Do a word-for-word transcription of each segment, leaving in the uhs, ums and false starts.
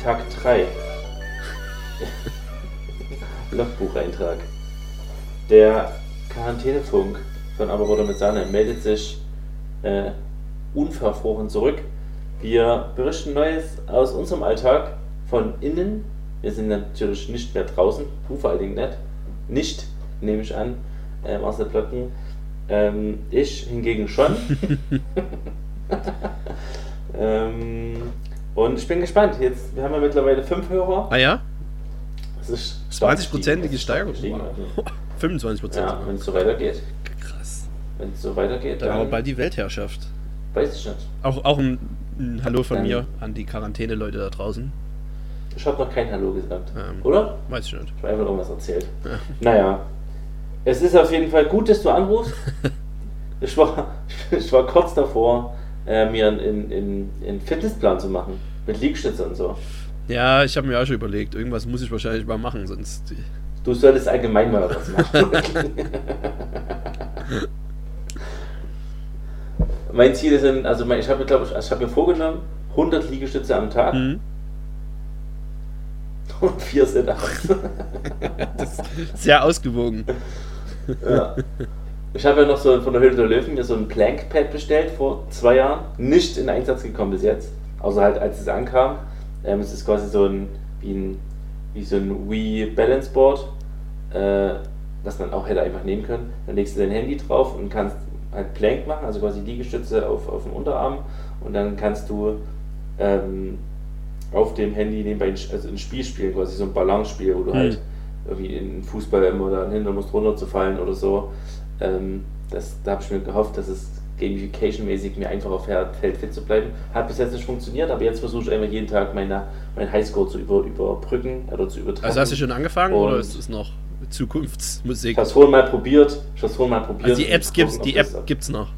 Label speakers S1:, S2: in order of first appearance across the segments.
S1: Tag drei. Logbucheintrag. Der Quarantänefunk von Aber wurde mit Sahne meldet sich äh, unverfroren zurück. Wir berichten Neues aus unserem Alltag von innen. Wir sind natürlich nicht mehr draußen, du vor allen Dingen nicht. Nicht, nehme ich an, ähm, aus der Blöcken. Ähm, ich hingegen schon. ähm, und ich bin gespannt. Jetzt, wir haben ja mittlerweile fünf Hörer.
S2: Ah ja?
S1: Das ist
S2: zwanzig-prozentige Steigerung. fünfundzwanzig Prozent.
S1: Ja, wenn es so weitergeht.
S2: Krass.
S1: Wenn es so weitergeht,
S2: dann...
S1: dann...
S2: aber bald die Weltherrschaft.
S1: Weiß ich nicht.
S2: Auch, auch ein, ein Hallo von
S1: dann,
S2: mir an die Quarantäne-Leute da draußen.
S1: Ich habe noch kein Hallo gesagt.
S2: Ähm,
S1: oder?
S2: Weiß ich nicht.
S1: Ich habe einfach irgendwas erzählt.
S2: Ja.
S1: Naja. Es ist auf jeden Fall gut, dass du anrufst. ich, war, ich war kurz davor, äh, mir einen, einen, einen Fitnessplan zu machen. Mit Liegestütze und so.
S2: Ja, ich habe mir auch schon überlegt, irgendwas muss ich wahrscheinlich mal machen, sonst...
S1: Du solltest allgemein mal was machen. Mein Ziel sind, also mein, ich habe glaube ich, ich habe mir vorgenommen, hundert Liegestütze am Tag.
S2: Mhm.
S1: Und vier Sit-Ups.
S2: Das ist sehr ausgewogen.
S1: Ja. Ich habe ja noch so von der Höhle der Löwen mir so ein Plank-Pad bestellt vor zwei Jahren. Nicht in Einsatz gekommen bis jetzt. Außer halt als es ankam. Ähm, es ist quasi so ein wie, ein wie so ein Wii Balance Board, äh, das man auch hätte einfach nehmen können. Dann legst du dein Handy drauf und kannst halt Plank machen, also quasi Liegestütze auf, auf dem Unterarm. Und dann kannst du ähm, auf dem Handy nebenbei ein, also ein Spiel spielen, quasi so ein Balance-Spiel, wo du mhm. halt irgendwie in Fußball immer dann hinter musst runterzufallen oder so. Ähm, das, da habe ich mir gehofft, dass es Gamification-mäßig mir einfacher fällt, fit zu bleiben. Hat bis jetzt nicht funktioniert, aber jetzt versuche ich einfach jeden Tag meine, meinen Highscore zu über, überbrücken oder zu übertreffen.
S2: Also hast du schon angefangen
S1: und
S2: oder ist es noch Zukunftsmusik?
S1: Ich habe es vorhin mal probiert. Ich habe es vorhin mal probiert.
S2: Also die Apps gibt's, die App das, gibt's noch.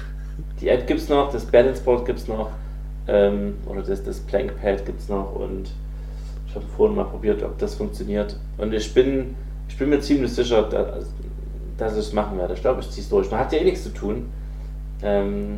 S1: Die App gibt's noch, das Balance Board gibt's noch, ähm, oder das, das Plank Pad gibt's noch und ich habe vorhin mal probiert, ob das funktioniert. Und ich bin, ich bin mir ziemlich sicher, dass, dass ich es machen werde. Ich glaube, ich ziehe es durch. Man hat ja eh nichts zu tun. Ähm,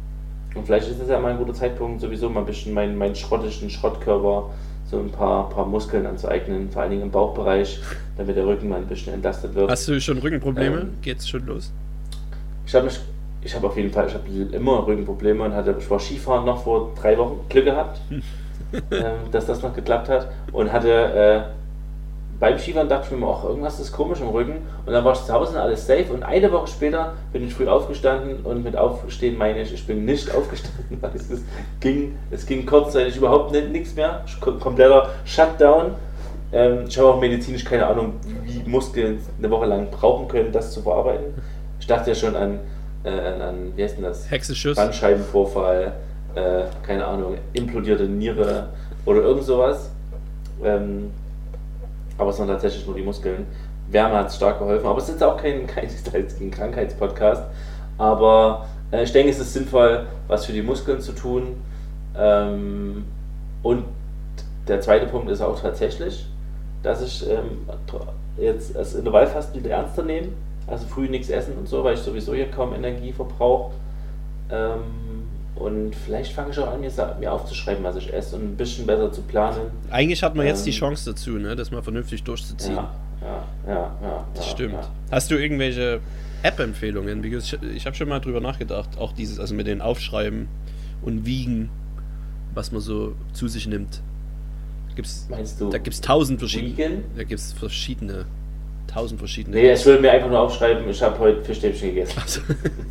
S1: und vielleicht ist es ja mal ein guter Zeitpunkt, sowieso mal ein bisschen meinen, meinen schrottischen Schrottkörper so ein paar, paar Muskeln anzueignen, vor allen Dingen im Bauchbereich, damit der Rücken mal ein bisschen entlastet wird.
S2: Hast du schon Rückenprobleme?
S1: Ähm,
S2: Geht's schon los?
S1: Ich habe ich hab auf jeden Fall, ich habe immer Rückenprobleme und hatte, ich war Skifahren noch vor drei Wochen, Glück gehabt, ähm, dass das noch geklappt hat und hatte äh, beim Skifahren dachte ich mir auch, irgendwas ist komisch im Rücken und dann war ich zu Hause und alles safe und eine Woche später bin ich früh aufgestanden und mit Aufstehen meine ich, ich bin nicht aufgestanden, weil es, ist, ging, es ging kurzzeitig überhaupt nicht, nichts mehr, kompletter Shutdown. Ähm, ich habe auch medizinisch keine Ahnung, wie Muskeln eine Woche lang brauchen können, das zu verarbeiten. Ich dachte ja schon an, äh, an, an wie heißt denn das?
S2: Hexenschuss.
S1: Bandscheibenvorfall, äh, keine Ahnung, implodierte Niere oder irgend sowas. Ähm, aber es waren tatsächlich nur die Muskeln. Wärme hat es stark geholfen, aber es ist jetzt auch kein, kein, kein Krankheitspodcast. Aber äh, ich denke, es ist sinnvoll, was für die Muskeln zu tun. Ähm, und der zweite Punkt ist auch tatsächlich, dass ich ähm, jetzt das Intervallfasten wieder ernster nehme. Also früh nichts essen und so, weil ich sowieso hier kaum Energie verbrauche. Ähm, und vielleicht fange ich auch an, mir, mir aufzuschreiben, was ich esse und ein bisschen besser zu planen.
S2: Eigentlich hat man jetzt
S1: ähm,
S2: die Chance dazu, ne, das mal vernünftig durchzuziehen.
S1: Ja, ja, ja. ja
S2: das
S1: ja,
S2: stimmt.
S1: Ja.
S2: Hast du irgendwelche App-Empfehlungen? Ich, ich habe schon mal drüber nachgedacht, auch dieses, also mit den Aufschreiben und Wiegen, was man so zu sich nimmt. Gibt's,
S1: Meinst du?
S2: Da gibt es tausend verschiedene.
S1: Wiegen?
S2: Da gibt es verschiedene. Tausend verschiedene.
S1: Nee, ich würde mir einfach nur aufschreiben, ich habe heute Fischstäbchen gegessen.
S2: Also,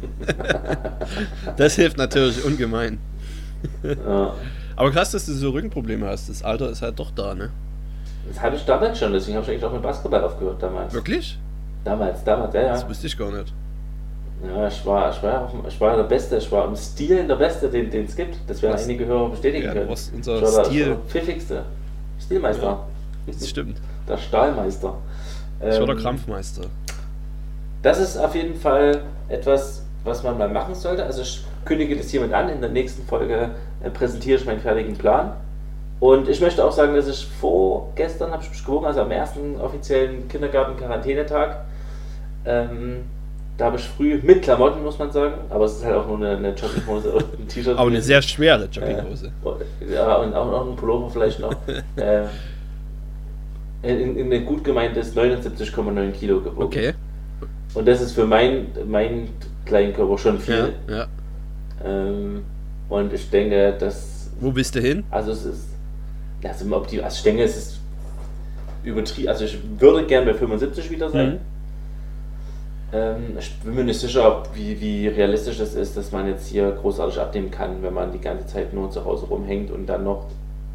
S2: das hilft natürlich ungemein.
S1: Ja.
S2: Aber krass, dass du so Rückenprobleme hast. Das Alter ist halt doch da, ne?
S1: Das hatte ich damals schon, deswegen habe ich eigentlich auch mit Basketball aufgehört damals.
S2: Wirklich?
S1: Damals, damals, ja, ja.
S2: Das wusste ich gar nicht.
S1: Ja, ich war, ich war, ich war der Beste, ich war im Stil der Beste, den es gibt. Das werden
S2: Was?
S1: einige Hörer bestätigen
S2: Ja,
S1: können.
S2: du warst unser
S1: ich war
S2: Stil.
S1: der pfiffigste. Stilmeister.
S2: Ja, das stimmt.
S1: Der Stahlmeister.
S2: Ich war der
S1: Ähm,
S2: Krampfmeister.
S1: Das ist auf jeden Fall etwas, was man mal machen sollte. Also ich kündige das hiermit an. In der nächsten Folge äh, präsentiere ich meinen fertigen Plan. Und ich möchte auch sagen, dass ich vorgestern habe ich mich gewogen, also am ersten offiziellen Kindergarten-Quarantänetag, ähm, da habe ich früh mit Klamotten, muss man sagen, aber es ist halt auch nur eine, eine Jogginghose und ein T-Shirt.
S2: Aber eine sehr schwere Jogginghose.
S1: Äh, ja, und auch noch ein Pullover vielleicht noch. äh, in, in ein gut gemeintes neunundsiebzig Komma neun Kilo gewogen.
S2: Okay.
S1: Und das ist für meinen mein kleinen Körper schon viel.
S2: Ja, ja.
S1: Ähm, und ich denke, dass...
S2: Wo bist du hin?
S1: Also es ist... Also, ob die, also ich denke, es ist übertrieben. Also ich würde gern bei fünfundsiebzig wieder sein. Mhm. Ähm, ich bin mir nicht sicher, ob, wie, wie realistisch das ist, dass man jetzt hier großartig abnehmen kann, wenn man die ganze Zeit nur zu Hause rumhängt und dann noch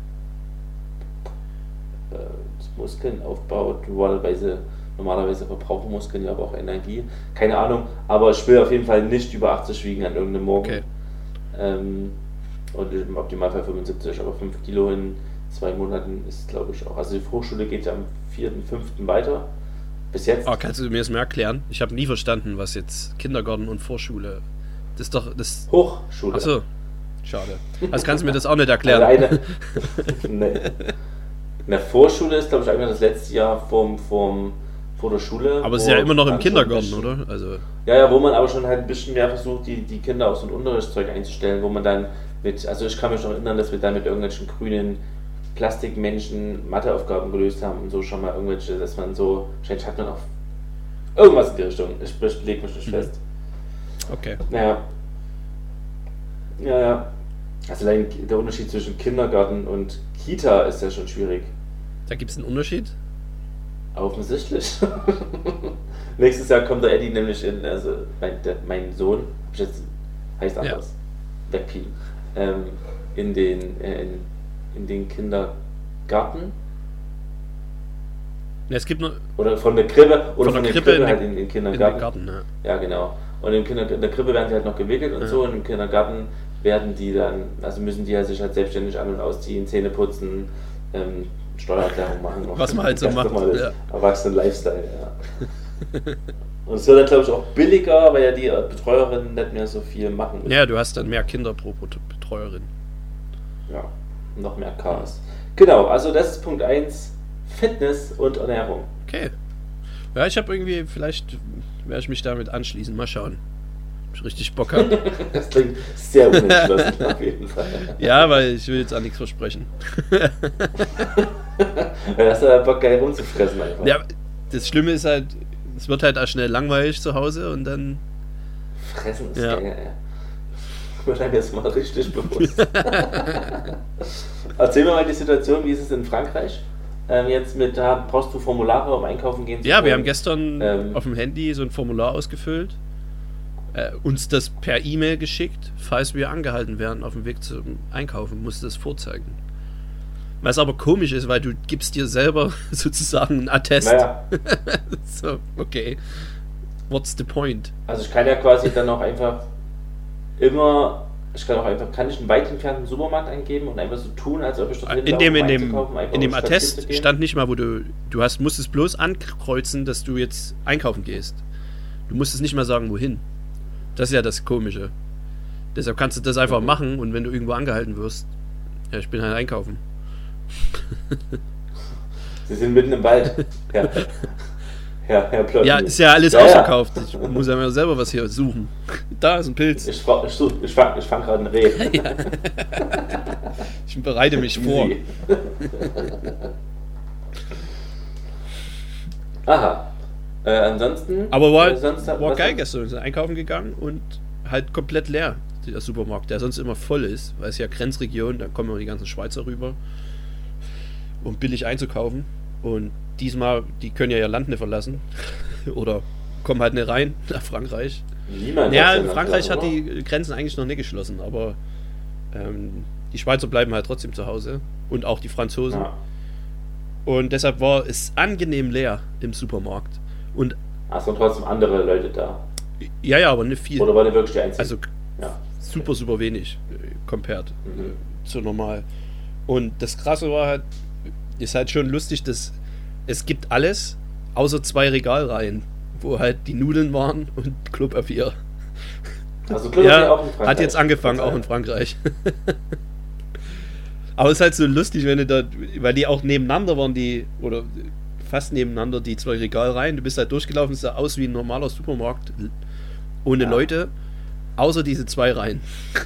S1: äh, Muskeln aufbaut. Normalerweise, normalerweise verbrauchen Muskeln ja aber auch Energie. Keine Ahnung, aber ich will auf jeden Fall nicht über achtzig wiegen an irgendeinem Morgen. Okay. Ähm, und im Optimalfall fünfundsiebzig, aber fünf Kilo in zwei Monaten ist, glaube ich, auch. Also die Hochschule geht ja am vierten, fünften weiter. Bis jetzt.
S2: Oh, kannst du mir das mal erklären? Ich habe nie verstanden, was jetzt Kindergarten und Vorschule. Das ist doch. Das
S1: Hochschule.
S2: Achso. Schade. Also kannst du mir das auch nicht erklären?
S1: Also eine, nee. Eine Vorschule ist, glaube ich, einfach das letzte Jahr vorm, vorm, vor der Schule.
S2: Aber es ist ja immer noch im Kindergarten, bisschen, oder? Also
S1: ja, ja, wo man aber schon halt ein bisschen mehr versucht, die, die Kinder auf so ein Unterrichtszeug einzustellen, wo man dann mit, also ich kann mich noch erinnern, dass wir dann mit irgendwelchen grünen Plastikmenschen Matheaufgaben gelöst haben und so schon mal irgendwelche, dass man so, wahrscheinlich hat man auch irgendwas in die Richtung. Ich, ich lege mich nicht fest.
S2: Okay.
S1: Naja. Ja, ja. Also der Unterschied zwischen Kindergarten und Kita ist ja schon schwierig.
S2: Da gibt es einen Unterschied?
S1: Offensichtlich. Nächstes Jahr kommt der Eddie nämlich in, also mein, der, mein Sohn, jetzt heißt anders, ja. Wegpien, ähm, in den, äh, in, in den Kindergarten.
S2: Ja, es gibt nur
S1: oder von der Krippe oder von,
S2: von
S1: der
S2: Krippe,
S1: Krippe
S2: in
S1: halt in den Kindergarten.
S2: In den Garten, ja.
S1: Ja, genau. Und in, Kinder, in der Krippe werden sie halt noch gewickelt und ja. so. Und im Kindergarten werden die dann, also müssen die halt sich halt selbstständig an- und ausziehen, Zähne putzen, ähm, Steuererklärung machen.
S2: Was man halt so macht.
S1: Ja. Erwachsenen-Lifestyle, ja. Und es wird dann, glaube ich, auch billiger, weil ja die Betreuerinnen nicht mehr so viel machen müssen.
S2: Ja, du hast dann mehr Kinder pro Betreuerin.
S1: Ja, noch mehr Chaos. Genau, also das ist Punkt eins, Fitness und Ernährung.
S2: Okay. Ja, ich habe irgendwie, vielleicht werde ich mich damit anschließen, mal schauen. Ob ich richtig Bock habe.
S1: Das klingt sehr unentschlossen auf jeden Fall.
S2: Ja, weil ich will jetzt auch nichts versprechen.
S1: Weil hast du ja Bock, geil rumzufressen einfach.
S2: Ja, das Schlimme ist halt, es wird halt auch schnell langweilig zu Hause und dann...
S1: Fressen ist
S2: ja.
S1: geil, ja. Wird einem jetzt mal richtig bewusst. Erzähl mir mal die Situation, wie ist es in Frankreich? Ähm, jetzt mit, da brauchst du Formulare, um einkaufen gehen zu
S2: Ja,
S1: können.
S2: wir haben gestern
S1: ähm,
S2: auf dem Handy so ein Formular ausgefüllt, äh, uns das per E-Mail geschickt, falls wir angehalten werden auf dem Weg zum Einkaufen, musst du das vorzeigen. Was aber komisch ist, weil du gibst dir selber sozusagen einen Attest.
S1: Naja.
S2: So, okay. What's the point?
S1: Also ich kann ja quasi dann auch einfach immer, ich kann auch einfach, kann ich einen weit entfernten Supermarkt eingeben und einfach so tun, als ob ich dort
S2: in dem, in dem,
S1: um
S2: in dem Attest stand nicht mal, wo du, du hast, musstest bloß ankreuzen, dass du jetzt einkaufen gehst. Du musstest nicht mal sagen, wohin. Das ist ja das Komische. Deshalb kannst du das einfach mhm. machen und wenn du irgendwo angehalten wirst, ja, ich bin halt einkaufen.
S1: Sie sind mitten im Wald. Ja. Ja, Herr Plotny.
S2: Ja, ist ja alles
S1: ja,
S2: ausverkauft. Ich muss ja mal selber was hier suchen. Da ist ein Pilz.
S1: Ich, ich, ich fange ich fang gerade ein Reh.
S2: Ja. Ich bereite mich vor.
S1: Aha. Äh, ansonsten.
S2: Aber war,
S1: äh, sonst,
S2: war geil gestern. Wir sind einkaufen gegangen und halt komplett leer. Der Supermarkt, der sonst immer voll ist, weil es ja Grenzregion, da kommen immer die ganzen Schweizer rüber, um billig einzukaufen. Und diesmal, die können ja ihr Land nicht verlassen. Oder kommen halt nicht rein nach Frankreich.
S1: Niemand
S2: ja, in Frankreich hat die Grenzen eigentlich noch nicht geschlossen, aber ähm, die Schweizer bleiben halt trotzdem zu Hause. Und auch die Franzosen. Ja. Und deshalb war es angenehm leer im Supermarkt. Und
S1: Ach, es waren trotzdem andere Leute da.
S2: Ja, ja, aber nicht viel.
S1: Oder war der wirklich der Einzige?
S2: Also ja. super, super wenig äh, compared mhm. äh, zu normal. Und das Krasse war halt, ist halt schon lustig, dass es gibt alles, außer zwei Regalreihen, wo halt die Nudeln waren und Klopapier.
S1: Also Klopapier
S2: ja,
S1: auch in Frankreich?
S2: Hat jetzt angefangen, auch in Frankreich. Aber es ist halt so lustig, wenn du da, weil die auch nebeneinander waren, die, oder fast nebeneinander, die zwei Regalreihen, du bist halt durchgelaufen, es sah aus wie ein normaler Supermarkt, ohne
S1: ja.
S2: Leute, außer diese zwei Reihen.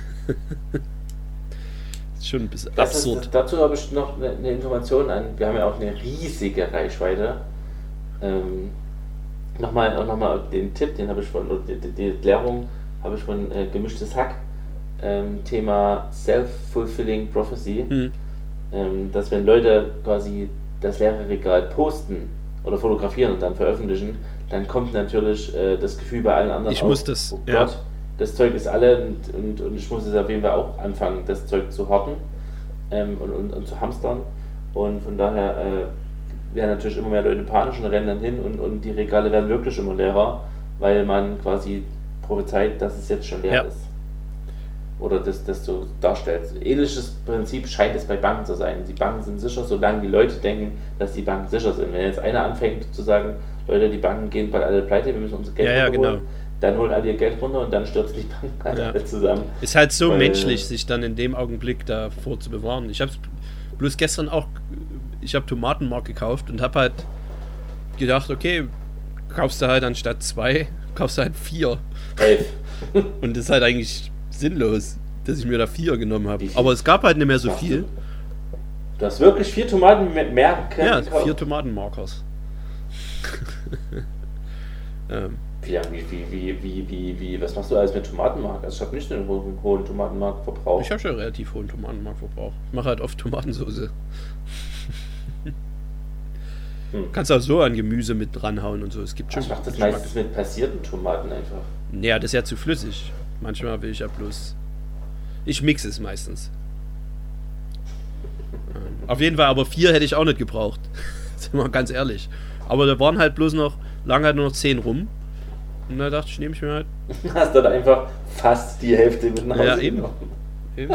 S2: Das ist schon ein bisschen
S1: das
S2: absurd.
S1: Ist, dazu habe ich noch eine, eine Information an. Wir haben ja auch eine riesige Reichweite. Ähm, nochmal, auch nochmal den Tipp, den habe ich von, oder die, die Erklärung habe ich von äh, Gemischtes Hack. Ähm, Thema Self-Fulfilling Prophecy. Hm. Ähm, dass wenn Leute quasi das leere Regal posten oder fotografieren und dann veröffentlichen, dann kommt natürlich äh, das Gefühl bei allen anderen
S2: ich
S1: auf,
S2: muss das,
S1: oh
S2: ja.
S1: Gott, das Zeug ist alle und, und, und ich muss es auf jeden Fall auch anfangen, das Zeug zu horten ähm, und, und, und zu hamstern. Und von daher äh, werden natürlich immer mehr Leute panisch und rennen dann hin und, und die Regale werden wirklich immer leerer, weil man quasi prophezeit, dass es jetzt schon leer
S2: ja.
S1: ist. Oder das, das so darstellt. Ähnliches Prinzip scheint es bei Banken zu sein. Die Banken sind sicher, solange die Leute denken, dass die Banken sicher sind. Wenn jetzt einer anfängt zu sagen, Leute, die Banken gehen bald alle pleite, wir müssen unser Geld
S2: ja, ja,
S1: runterholen,
S2: genau.
S1: dann holen alle ihr Geld runter und dann stürzen die Banken
S2: ja.
S1: alle zusammen.
S2: Ist halt so
S1: Weil,
S2: menschlich, sich dann in dem Augenblick davor zu bewahren. Ich habe bloß gestern auch, ich habe Tomatenmark gekauft und habe halt gedacht, okay, kaufst du halt anstatt zwei, kaufst du halt vier.
S1: Elf.
S2: Und das ist halt eigentlich sinnlos, dass ich mir da vier genommen habe. Aber es gab halt nicht mehr so viel.
S1: Du? du hast wirklich vier Tomaten mehr, mehr
S2: Ja,
S1: gekauft?
S2: vier Tomatenmarkers. ähm.
S1: Wie, wie, wie, wie, wie, wie, was machst du alles mit Tomatenmark? Also ich habe nicht einen hohen, hohen Tomatenmarkverbrauch.
S2: Ich habe schon einen relativ hohen Tomatenmarkverbrauch. Ich mache halt oft Tomatensauce. hm. Kannst auch so an Gemüse mit dranhauen und so. Es gibt schon.
S1: Ich mache das meistens mit passierten Tomaten einfach.
S2: Naja, das ist ja zu flüssig. Manchmal will ich ja bloß. Ich mixe es meistens. Auf jeden Fall, aber vier hätte ich auch nicht gebraucht. Sind wir ganz ehrlich. Aber da waren halt bloß noch, lange halt nur noch zehn rum. Und da dachte ich, nehme ich mir halt.
S1: Hast du dann einfach fast die Hälfte mit nach Hause
S2: ja, eben. eben.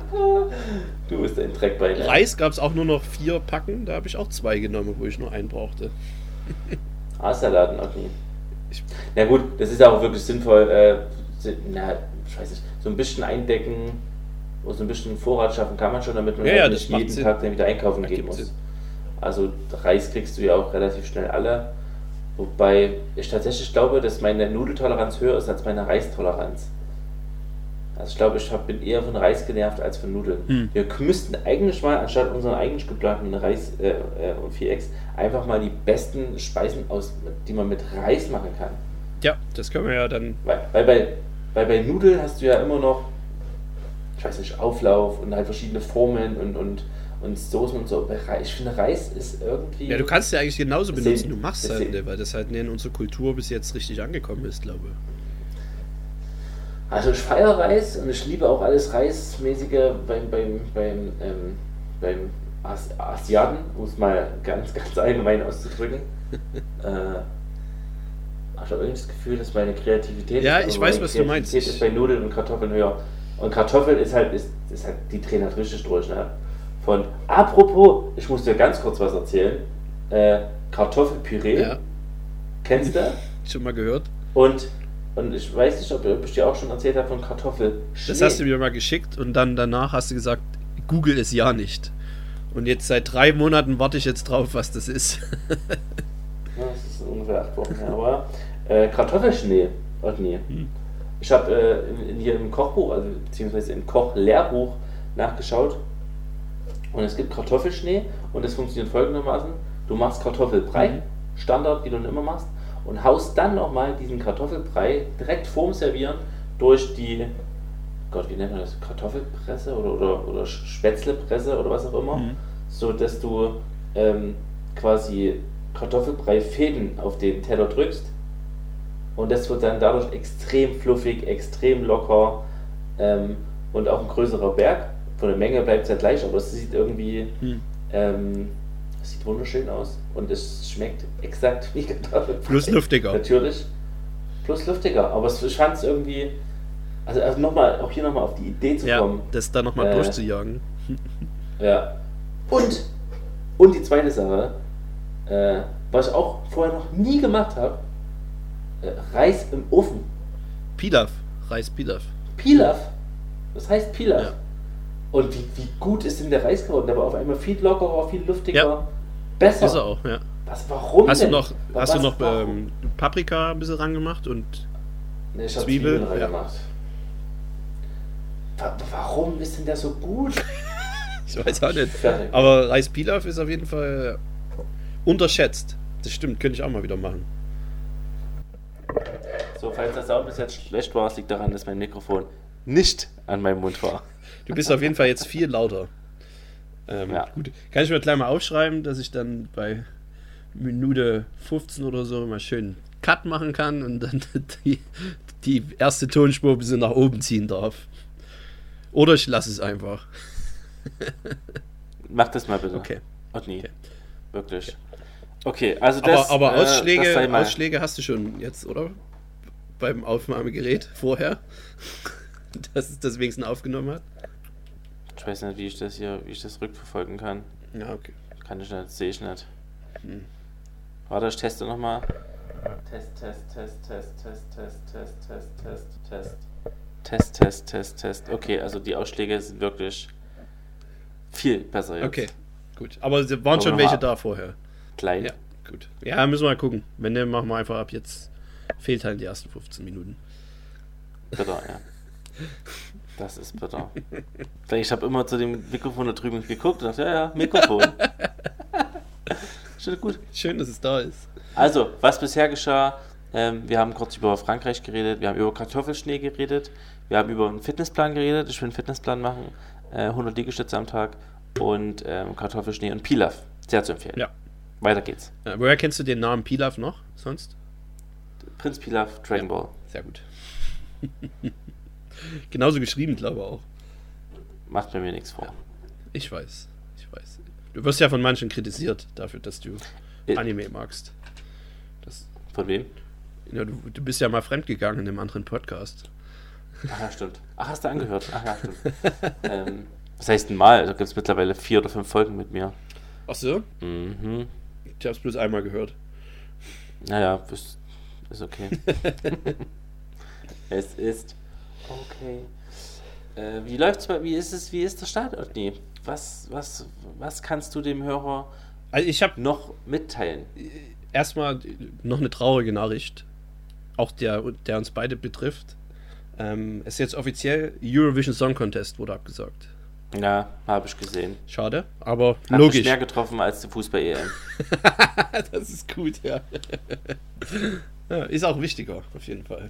S1: Du bist ein Dreckbein.
S2: Reis gab es auch nur noch vier Packen. Da habe ich auch zwei genommen, wo ich nur einen brauchte.
S1: Ah-Salaten auch nie. Ich, na gut, das ist auch wirklich sinnvoll. Äh, na, ich weiß nicht, so ein bisschen eindecken oder so ein bisschen Vorrat schaffen kann man schon, damit man
S2: ja,
S1: halt
S2: ja,
S1: nicht jeden
S2: Sinn.
S1: Tag dann wieder einkaufen
S2: da
S1: gehen muss.
S2: Sinn.
S1: Also Reis kriegst du ja auch relativ schnell alle. Wobei ich tatsächlich glaube, dass meine Nudeltoleranz höher ist als meine Reistoleranz. Also ich glaube, ich bin eher von Reis genervt als von Nudeln. Hm. Wir müssten eigentlich mal, anstatt unseren eigentlich geplanten Reis äh, äh, und vier X, einfach mal die besten Speisen aus, die man mit Reis machen kann.
S2: Ja, das können wir ja dann...
S1: Weil, weil, bei, weil bei Nudeln hast du ja immer noch, ich weiß nicht, Auflauf und halt verschiedene Formen und, und, und Soßen und so. Ich finde, Reis ist irgendwie...
S2: Ja, du kannst ja eigentlich genauso benutzen,
S1: sehen,
S2: du machst es halt nicht, weil das halt nicht in unserer Kultur bis jetzt richtig angekommen ist, glaube ich.
S1: Also ich feiere Reis und ich liebe auch alles Reismäßige beim, beim, beim, ähm, beim As- Asiaten, um es mal ganz, ganz allgemein auszudrücken. äh, ich habe irgendwie das Gefühl, dass meine Kreativität...
S2: Ja,
S1: ist,
S2: ich
S1: also
S2: weiß,
S1: meine
S2: was
S1: Kreativität
S2: du meinst.
S1: ist bei Nudeln und Kartoffeln höher. Und Kartoffeln ist halt, ist, ist halt, die drehen halt richtig durch, ne? Von, apropos, ich muss dir ganz kurz was erzählen. Äh, Kartoffelpüree,
S2: Ja.
S1: kennst du?
S2: Schon mal gehört.
S1: Und, und ich weiß nicht, ob ich dir auch schon erzählt habe von Kartoffelschnee.
S2: Das hast du mir mal geschickt und dann danach hast du gesagt, Google es ja nicht. Und jetzt seit drei Monaten warte ich jetzt drauf, was das ist.
S1: Ja, das ist ungefähr acht Wochen her, aber äh, Kartoffelschnee, oh nee. Hm. Ich habe äh, in, in hier im Kochbuch, also beziehungsweise im Kochlehrbuch nachgeschaut und es gibt Kartoffelschnee und es funktioniert folgendermaßen: Du machst Kartoffelbrei, mhm. Standard, wie du ihn immer machst, und haust dann nochmal diesen Kartoffelbrei direkt vorm Servieren durch die, Gott, wie nennt man das, Kartoffelpresse oder, oder, oder Spätzlepresse oder was auch immer, mhm. so dass du ähm, quasi Kartoffelbrei-Fäden auf den Teller drückst und das wird dann dadurch extrem fluffig, extrem locker ähm, und auch ein größerer Berg. Von der Menge bleibt es ja gleich, aber es sieht irgendwie hm. ähm, es sieht wunderschön aus und es schmeckt exakt wie Kartoffelbrei.
S2: Plus luftiger.
S1: Natürlich. Plus luftiger, aber ich fand es irgendwie, also, also nochmal, auch hier nochmal auf die Idee zu
S2: ja,
S1: kommen.
S2: das da nochmal äh, durchzujagen.
S1: Ja. Und, und die zweite Sache, äh, was ich auch vorher noch nie gemacht habe, äh, Reis im Ofen.
S2: Pilaf, Reis Pilaf.
S1: Pilaf? Das heißt Pilaf.
S2: Ja.
S1: Und wie, wie gut ist denn der Reis geworden? Der war auf einmal viel lockerer, viel luftiger,
S2: ja.
S1: besser.
S2: Ist er auch, ja.
S1: Was, warum
S2: hast
S1: denn?
S2: Du noch,
S1: was,
S2: hast du noch ähm, Paprika ein bisschen ran gemacht und
S1: Nee, ich habe
S2: Zwiebel,
S1: Zwiebeln
S2: ja.
S1: reingemacht. Wa- Warum ist denn der so gut?
S2: Ich weiß auch nicht.
S1: Fertig.
S2: Aber Reis Pilaf ist auf jeden Fall unterschätzt. Das stimmt, könnte ich auch mal wieder machen.
S1: So, falls der Sound bis jetzt schlecht war, es liegt daran, dass mein Mikrofon nicht an meinem Mund war.
S2: Du bist auf jeden Fall jetzt viel lauter. Ähm,
S1: Ja.
S2: Gut. Kann ich mir gleich mal aufschreiben, dass ich dann bei Minute fünfzehn oder so mal schön Cut machen kann und dann die, die erste Tonspur ein bisschen nach oben ziehen darf. Oder ich lasse es einfach.
S1: Mach das mal bitte.
S2: Okay.
S1: Otni.
S2: Okay.
S1: Wirklich. Okay, also das.
S2: aber aber
S1: äh,
S2: Ausschläge,
S1: das sei mal.
S2: Ausschläge hast du schon jetzt, oder? Beim Aufnahmegerät vorher. Dass es das wenigstens aufgenommen hat.
S1: Ich weiß nicht, wie ich das hier, wie ich das rückverfolgen kann.
S2: Ja, okay.
S1: Kann ich nicht, sehe ich nicht.
S2: Hm.
S1: Warte, ich teste nochmal. Test, Test, Test, Test, Test, Test, Test, Test, Test, Test. Test, Test, Test, Test. Okay, also die Ausschläge sind wirklich viel besser jetzt.
S2: Okay, gut. Aber es waren
S1: Wollen
S2: schon
S1: wir
S2: welche
S1: mal
S2: da vorher.
S1: Klein.
S2: Ja, gut. Ja, müssen wir mal gucken. Wenn nicht, machen wir einfach ab jetzt. Fehlt halt die ersten fünfzehn Minuten.
S1: Bitter, ja. Das ist bitter. Ich habe immer zu dem Mikrofon da drüben geguckt und dachte, ja, ja, Mikrofon. Schon gut.
S2: Schön, dass es da ist.
S1: Also, was bisher geschah, ähm, wir haben kurz über Frankreich geredet, wir haben über Kartoffelschnee geredet, wir haben über einen Fitnessplan geredet, ich will einen Fitnessplan machen, äh, hundert Liegestütze am Tag und ähm, Kartoffelschnee und Pilaf. Sehr zu empfehlen.
S2: Ja.
S1: Weiter geht's.
S2: Ja, woher kennst du den Namen Pilaf noch sonst?
S1: Prinz Pilaf, Dragon Ball.
S2: Sehr gut. Genauso geschrieben, glaube ich auch.
S1: Macht bei mir nichts vor.
S2: Ich weiß, ich weiß. Du wirst ja von manchen kritisiert dafür, dass du
S1: Äh.
S2: Anime magst. Das,
S1: Von wem?
S2: ja, du, du bist ja mal fremdgegangen in einem anderen Podcast.
S1: Ach ja, stimmt. Ach, hast du angehört? Ach ja, stimmt. ähm, was heißt denn mal? Da gibt es mittlerweile vier oder fünf Folgen mit mir.
S2: Ach so?
S1: Mhm.
S2: Ich habe es bloß einmal gehört.
S1: Naja, ist, ist okay. Es ist okay. Äh, wie läuft's bei, wie ist es, wie ist der Start, Otni? Was, was, was kannst du dem Hörer
S2: Also ich habe
S1: noch mitteilen?
S2: erstmal noch eine traurige Nachricht, auch der, der uns beide betrifft. Ähm, es ist jetzt offiziell, Eurovision Song Contest wurde abgesagt.
S1: Ja, habe ich gesehen.
S2: Schade, aber
S1: Hat
S2: logisch.
S1: mich mehr getroffen als die Fußball-E M.
S2: Das ist gut, ja. Ja. Ist auch wichtiger, auf jeden Fall.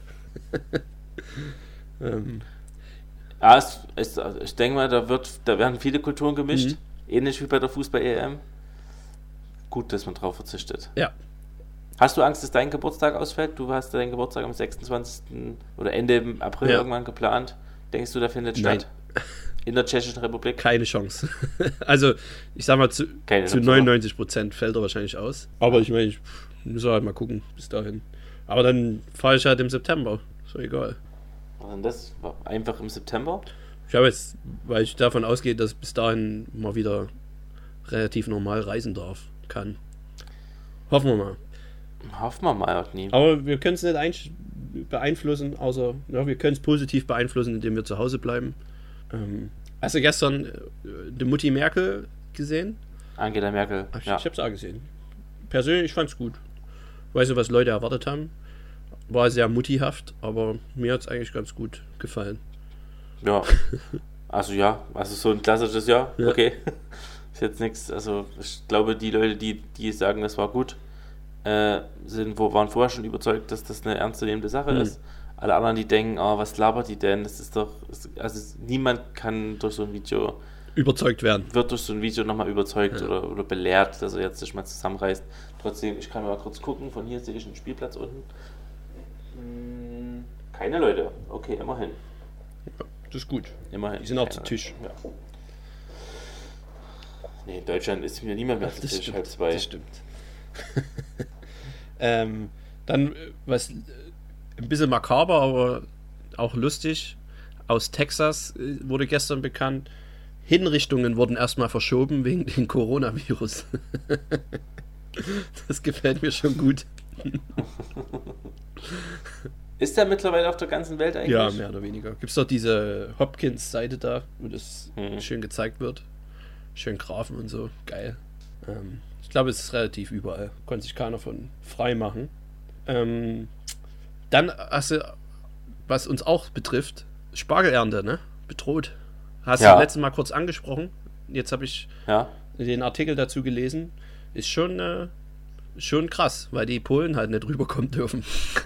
S2: ähm,
S1: Ja, es, es, ich denke mal, da, wird, da werden viele Kulturen gemischt.
S2: Mhm.
S1: Ähnlich wie bei der Fußball-E M. Gut, dass man drauf verzichtet.
S2: ja,
S1: Hast du Angst, dass dein Geburtstag ausfällt? Du hast deinen Geburtstag am sechsundzwanzigsten oder Ende April
S2: Ja.
S1: irgendwann geplant. Denkst du, der findet
S2: Nein.
S1: statt? In der Tschechischen Republik?
S2: keine Chance. Also, ich sag mal, zu,
S1: Keine
S2: zu
S1: Chance,
S2: neunundneunzig Prozent fällt er wahrscheinlich aus. Aber ich meine, ich muss halt mal gucken bis dahin. Aber dann fahre ich halt im September. Ist doch egal.
S1: Was denn das? War einfach im September?
S2: Ich habe jetzt, weil ich davon ausgehe, dass bis dahin mal wieder relativ normal reisen darf, kann. Hoffen wir mal.
S1: Hoffen wir mal auch nie.
S2: Aber wir können es nicht einsch- beeinflussen, außer, ja, wir können es positiv beeinflussen, indem wir zu Hause bleiben. Ähm, hast du gestern äh, die Mutti Merkel gesehen?
S1: Angela Merkel.
S2: Ach, ich
S1: Ja.
S2: ich habe es auch gesehen. Persönlich, ich fand es gut. Weiß nicht, was Leute erwartet haben. War sehr muttihaft, aber mir hat es eigentlich ganz gut gefallen.
S1: ja. Also ja, also so ein klassisches Ja.
S2: Ja.
S1: Okay. Ist jetzt nichts. Also ich glaube, die Leute, die, die sagen, das war gut, äh, sind, wo, waren vorher schon überzeugt, dass das eine ernstzunehmende Sache
S2: Mhm.
S1: ist. Alle anderen, die denken, oh, was labert die denn? Das ist doch, das, also es- niemand kann durch so ein Video,
S2: Überzeugt werden.
S1: wird durch so ein Video nochmal überzeugt
S2: Ja.
S1: oder, oder belehrt, dass er jetzt sich mal zusammenreißt. Trotzdem, ich kann mal kurz gucken, von hier sehe ich einen Spielplatz unten. Hm, keine Leute. Okay, immerhin.
S2: Das ist gut.
S1: Immerhin.
S2: Die sind auch
S1: Keine
S2: zu Tisch.
S1: Leute. Ja. Nee, in Deutschland ist mir niemand mehr zu
S2: Das
S1: Tisch,
S2: stimmt.
S1: halb zwei.
S2: Das stimmt. ähm, dann, äh, was äh, ein bisschen makaber, aber auch lustig. Aus Texas äh, wurde gestern bekannt, Hinrichtungen wurden erstmal verschoben wegen dem Coronavirus. Das gefällt mir schon gut.
S1: Ist der mittlerweile auf der ganzen Welt eigentlich?
S2: Ja, mehr oder weniger. Gibt es doch diese Hopkins-Seite da, wo das
S1: Mhm.
S2: schön gezeigt wird. Schön Graphen und so. Geil. Ähm, ich glaube, es ist relativ überall. Konnte sich keiner von frei machen. Ähm, dann hast du was uns auch betrifft, Spargelernte, ne? Bedroht. Hast
S1: Ja.
S2: du letztes Mal kurz angesprochen. Jetzt habe ich
S1: Ja.
S2: den Artikel dazu gelesen. Ist schon, äh, schon krass, weil die Polen halt nicht rüberkommen dürfen.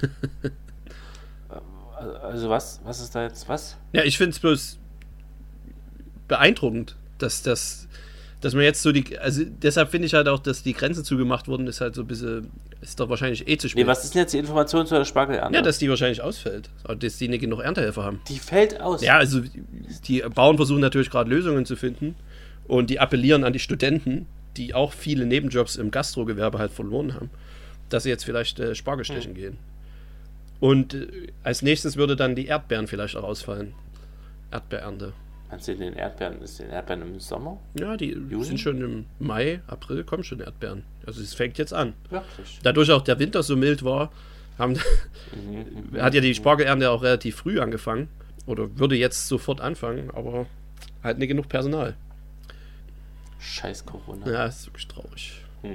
S1: Also was? Was ist da jetzt? Was?
S2: Ja, ich finde es bloß beeindruckend, dass das, dass man jetzt so die, also deshalb finde ich halt auch, dass die Grenze zugemacht worden ist, halt so ein bisschen, ist doch wahrscheinlich eh zu spät.
S1: Nee, was ist denn jetzt die Information zu der Spargelernte?
S2: Ja, dass die wahrscheinlich ausfällt, dass die nicht genug Erntehelfer haben.
S1: Die fällt aus.
S2: Ja, also die Bauern versuchen natürlich gerade Lösungen zu finden und die appellieren an die Studenten, die auch viele Nebenjobs im Gastrogewerbe halt verloren haben, dass sie jetzt vielleicht äh, Spargel stechen hm. gehen. Und äh, als nächstes würde dann die Erdbeeren vielleicht auch ausfallen. Erdbeerernte.
S1: Meinst du den Erdbeeren? Ist den Erdbeeren im Sommer?
S2: Ja, die Juni? Sind schon im Mai, April, kommen schon Erdbeeren. Also es fängt jetzt an.
S1: Wirklich?
S2: Dadurch auch der Winter so mild war, haben, mhm. hat ja die Spargelernte auch relativ früh angefangen. Oder würde jetzt sofort anfangen, aber halt nicht genug Personal.
S1: Scheiß Corona.
S2: Ja, ist wirklich traurig.
S1: Hm.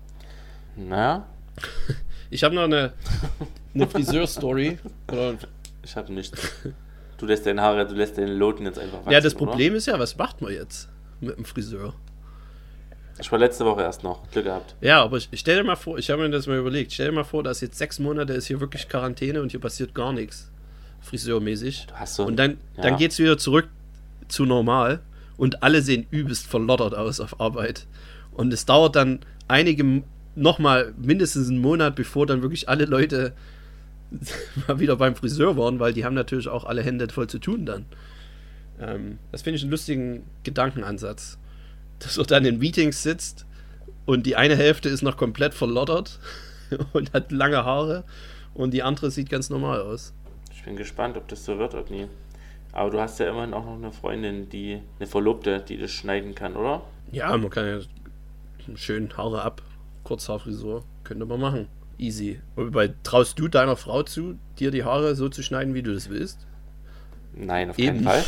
S1: Naja.
S2: Ich habe noch eine, eine Friseur-Story.
S1: Ich habe nichts. Du lässt deine Haare, du lässt deine Loten jetzt einfach wachsen.
S2: Ja, das Problem
S1: oder?
S2: ist ja, was macht man jetzt mit dem Friseur?
S1: Ich war letzte Woche erst noch. Glück gehabt.
S2: Ja, aber ich, ich stell dir mal vor, ich habe mir das mal überlegt, stell dir mal vor, dass jetzt sechs Monate ist hier wirklich Quarantäne und hier passiert gar nichts. Friseurmäßig.
S1: Du hast so
S2: und dann,
S1: ja.
S2: dann geht's wieder zurück zu normal und alle sehen übelst verlottert aus auf Arbeit. Und es dauert dann einige, nochmal mindestens einen Monat, bevor dann wirklich alle Leute mal wieder beim Friseur waren, weil die haben natürlich auch alle Hände voll zu tun dann. Ähm, das finde ich einen lustigen Gedankenansatz. Dass du dann in Meetings sitzt und die eine Hälfte ist noch komplett verlottert und hat lange Haare und die andere sieht ganz normal aus.
S1: Ich bin gespannt, ob das so wird, oder nie. Aber du hast ja immerhin auch noch eine Freundin, die eine Verlobte, die das schneiden kann, oder?
S2: Ja, man kann ja schön Haare ab, Kurzhaarfrisur, könnte man machen. Easy. Wobei, traust du deiner Frau zu, dir die Haare so zu schneiden, wie du das willst?
S1: Nein, auf
S2: Eben.
S1: keinen Fall.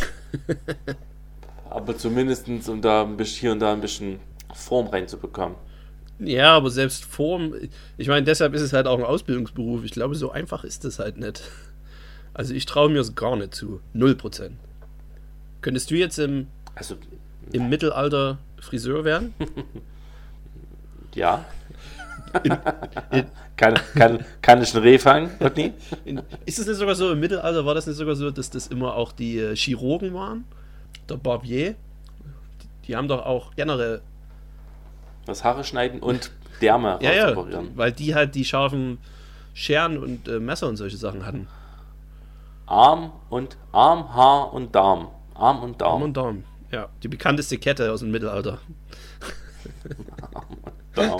S1: Aber zumindest, um da ein bisschen, hier und da ein bisschen Form reinzubekommen.
S2: Ja, aber selbst Form, ich meine, deshalb ist es halt auch ein Ausbildungsberuf. Ich glaube, so einfach ist es halt nicht. Also ich traue mir es gar nicht zu. Null Prozent. Könntest du jetzt im,
S1: also,
S2: im Mittelalter Friseur werden?
S1: Ja.
S2: In, in,
S1: kann, kann, kann ich ein Reh fangen, Rodney?
S2: In, ist es nicht sogar so, im Mittelalter war das nicht sogar so, dass das immer auch die äh, Chirurgen waren? Der Barbier? Die, die haben doch auch generell...
S1: Das Haare schneiden und Därme
S2: ja, ja,
S1: rausoperieren.
S2: weil die halt die scharfen Scheren und äh, Messer und solche Sachen hatten.
S1: Arm und Arm, Haar und Darm. Arm und Darm.
S2: Arm und Darm, ja. Die bekannteste Kette aus dem Mittelalter.
S1: Arm und Darm.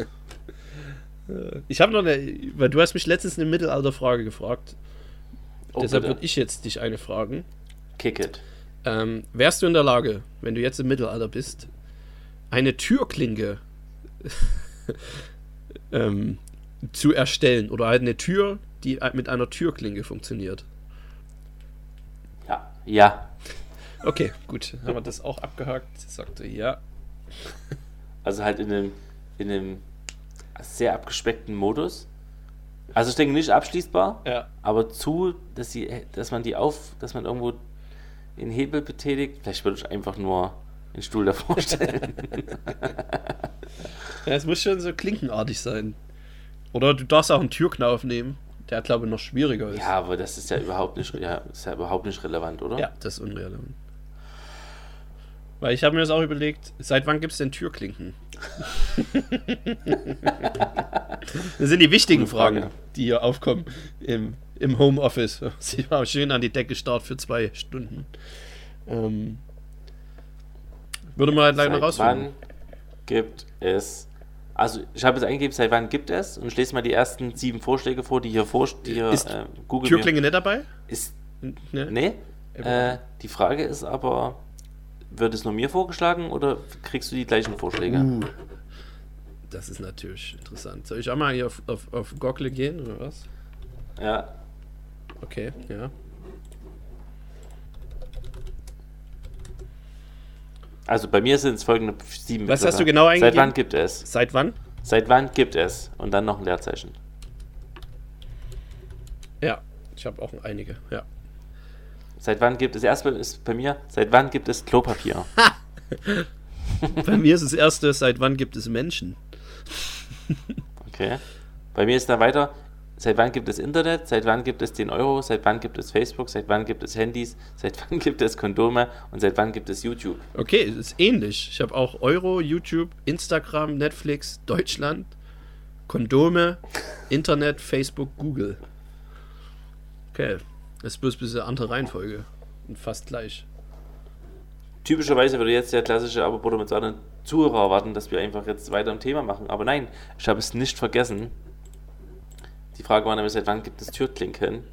S2: Ich habe noch eine, weil du hast mich letztens eine Mittelalter-Frage gefragt.
S1: Oh,
S2: Deshalb
S1: bitte.
S2: würde ich jetzt dich eine fragen.
S1: Kick it.
S2: Ähm, wärst du in der Lage, wenn du jetzt im Mittelalter bist, eine Türklinke ähm, zu erstellen oder halt eine Tür, die mit einer Türklinke funktioniert?
S1: Ja. Ja.
S2: Okay, gut. Haben wir das auch abgehakt? Sagte ja.
S1: Also halt in einem, in einem sehr abgespeckten Modus. Also ich denke nicht abschließbar,
S2: Ja.
S1: aber zu, dass, sie, dass man die auf, dass man irgendwo den Hebel betätigt. Vielleicht würde ich einfach nur den Stuhl davor stellen.
S2: Ja, es muss schon so klinkenartig sein. Oder du darfst auch einen Türknauf nehmen, der glaube ich noch schwieriger ist.
S1: Ja, aber das ist ja überhaupt nicht, ja, ist ja überhaupt nicht relevant, oder?
S2: Ja, das ist unrelevant. Weil ich habe mir das auch überlegt, seit wann gibt es denn Türklinken? Das sind die wichtigen Fragen, die hier aufkommen im, im Homeoffice. Sie war schön an die Decke gestarrt für zwei Stunden. Ähm, würde man halt leider
S1: Seit
S2: rausfinden.
S1: wann gibt es, also ich habe jetzt eingegeben, seit wann gibt es, und ich lese mal die ersten sieben Vorschläge vor, die hier vor, die hier
S2: Ist
S1: äh, Google
S2: Türklinge
S1: mir,
S2: nicht dabei?
S1: ist,
S2: Ne?
S1: nee, äh, die Frage ist aber, wird es nur mir vorgeschlagen oder kriegst du die gleichen Vorschläge?
S2: Uh, das ist natürlich interessant. Soll ich auch mal hier auf, auf, auf Goggle gehen oder was?
S1: Ja,
S2: Okay, ja.
S1: also bei mir sind es folgende sieben
S2: Was
S1: Begriffe.
S2: hast du genau eingegeben?
S1: Seit wann gibt es?
S2: Seit wann?
S1: Seit wann gibt es? Und dann noch ein Leerzeichen.
S2: Ja. Ich habe auch einige, ja.
S1: Seit wann gibt es, erstmal ist bei mir, seit wann gibt es Klopapier?
S2: Bei mir ist das erste, seit wann gibt es Menschen?
S1: Okay. Bei mir ist da weiter, seit wann gibt es Internet, seit wann gibt es den Euro, seit wann gibt es Facebook, seit wann gibt es Handys, seit wann gibt es Kondome und seit wann gibt es YouTube?
S2: Okay, das ist ähnlich. Ich habe auch Euro, YouTube, Instagram, Netflix, Deutschland, Kondome, Internet, Facebook, Google. Okay, das ist bloß ein bisschen eine andere Reihenfolge. Und fast gleich.
S1: Typischerweise würde jetzt der klassische Aberbote mit seinen Zuhörer erwarten, dass wir einfach jetzt weiter im Thema machen. Aber nein, ich habe es nicht vergessen. Die Frage war nämlich, seit wann gibt es Türklinken?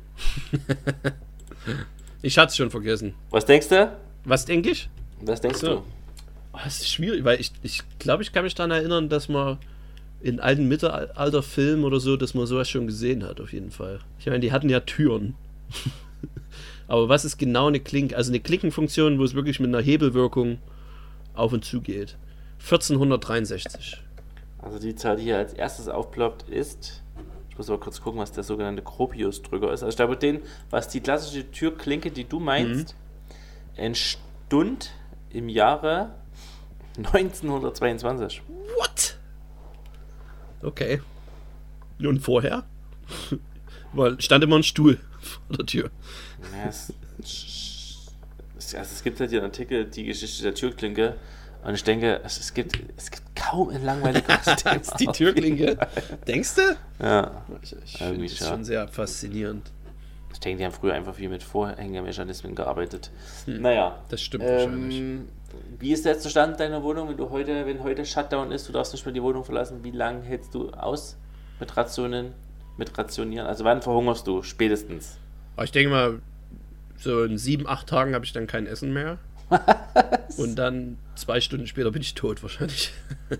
S2: Ich hatte es schon vergessen.
S1: Was denkst du?
S2: Was denke ich?
S1: Was denkst
S2: So.
S1: du?
S2: Oh, das ist schwierig, weil ich, ich glaube, ich kann mich daran erinnern, dass man in alten Mittelalterfilmen oder so, dass man sowas schon gesehen hat, auf jeden Fall. Ich meine, die hatten ja Türen. Aber was ist genau eine Klinke? Also eine Klinkenfunktion, wo es wirklich mit einer Hebelwirkung auf und zu geht. vierzehnhundertdreiundsechzig.
S1: Also die Zahl, die hier als erstes aufploppt, ist... Ich muss aber kurz gucken, was der sogenannte Gropius-Drücker ist. Also ich glaube, den, was die klassische Türklinke, die du meinst, mhm. entstund im Jahre neunzehnhundertzweiundzwanzig.
S2: What? Okay. Und vorher? Weil stand immer ein Stuhl vor der Tür.
S1: Ja, es, es, also es gibt halt hier einen Artikel, die Geschichte der Türklinke. Und ich denke, es, es, gibt, es gibt kaum ein langweiliges Thema.
S2: Die Türklinke? Denkst du?
S1: Ja.
S2: Ich, ich finde das schon sehr faszinierend.
S1: Ich denke, die haben früher einfach viel mit Vorhängemechanismen gearbeitet.
S2: Hm.
S1: Naja.
S2: Das stimmt
S1: ähm,
S2: wahrscheinlich.
S1: Wie ist der Zustand deiner Wohnung, wenn du heute, wenn heute Shutdown ist, du darfst nicht mehr die Wohnung verlassen, wie lange hältst du aus mit Rationen, mit Rationieren? Also wann verhungerst du spätestens?
S2: Aber ich denke mal, so in sieben, acht Tagen habe ich dann kein Essen mehr. Und dann zwei Stunden später bin ich tot wahrscheinlich.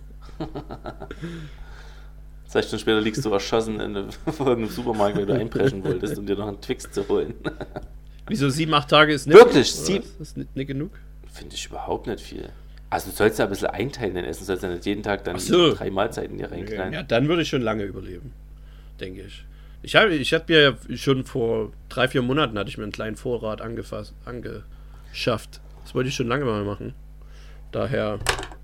S1: Zwei Stunden später liegst du erschossen in einem Supermarkt, weil du einpreschen wolltest, um dir noch einen Twix zu holen.
S2: Wieso sieben, acht Tage ist nicht?
S1: Wirklich? Sieben?
S2: Ist nicht, nicht genug?
S1: Finde ich überhaupt nicht viel. Also du sollst ja ein bisschen einteilen in Essen, du sollst ja nicht jeden Tag dann
S2: so.
S1: drei Mahlzeiten dir reinknallen.
S2: Ja, dann würde ich schon lange überleben, denke ich. Ich habe ich hab mir ja schon vor drei, vier Monaten hatte ich mir einen kleinen Vorrat angefasst, angeschafft. Das wollte ich schon lange mal machen. Daher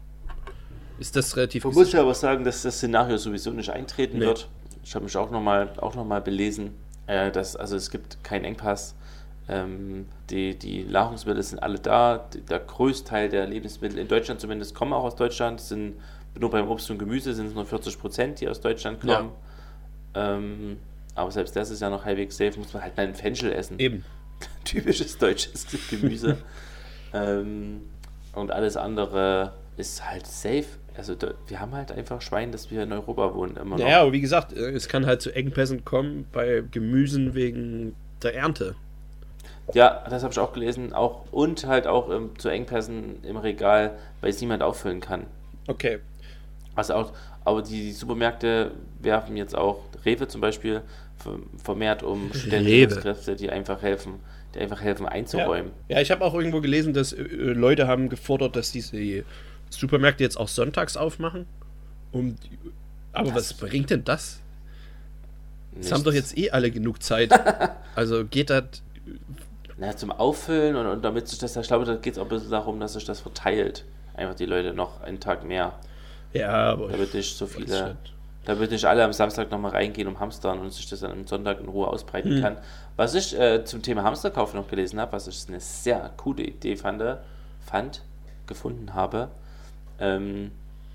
S2: ist das relativ...
S1: Man muss ja aber sagen, dass das Szenario sowieso nicht eintreten
S2: Nee.
S1: wird. Ich habe mich auch nochmal auch noch mal belesen, äh, dass, also es gibt keinen Engpass. Ähm, die, die Nahrungsmittel sind alle da. Der Größteil der Lebensmittel in Deutschland zumindest kommen auch aus Deutschland. Es sind nur beim Obst und Gemüse sind es nur vierzig Prozent, die aus Deutschland kommen. Ja. Ähm, aber selbst das ist ja noch halbwegs safe. Muss man halt mal einen Fenchel essen.
S2: Eben.
S1: Typisches deutsches Gemüse. ähm, und alles andere ist halt safe. Also da, wir haben halt einfach Schwein, dass wir in Europa wohnen immer noch.
S2: Naja, aber wie gesagt, es kann halt zu Engpässen kommen bei Gemüsen wegen der Ernte.
S1: Ja, das habe ich auch gelesen. Auch, und halt auch ähm, zu Engpässen im Regal, weil es niemand auffüllen kann.
S2: Okay.
S1: Also auch, aber die Supermärkte werfen jetzt auch, Rewe zum Beispiel, vermehrt um Stellenkräfte, die einfach helfen, die einfach helfen einzuräumen.
S2: Ja, ja, ich habe auch irgendwo gelesen, dass äh, Leute haben gefordert, dass diese Supermärkte jetzt auch sonntags aufmachen. Um, aber
S1: das
S2: was bringt denn das?
S1: Nichts.
S2: Das haben doch jetzt eh alle genug Zeit. Also geht das...
S1: Na, zum Auffüllen und, und damit sich das, ich glaube, da geht es auch ein bisschen darum, dass sich das verteilt. Einfach die Leute noch einen Tag mehr.
S2: Ja, aber...
S1: Da wird nicht so viele... Da wird nicht alle am Samstag nochmal reingehen um Hamstern und sich das dann am Sonntag in Ruhe ausbreiten
S2: hm.
S1: kann. Was ich äh, zum Thema Hamsterkauf noch gelesen habe, was ich eine sehr coole Idee fand, fand gefunden habe, ähm,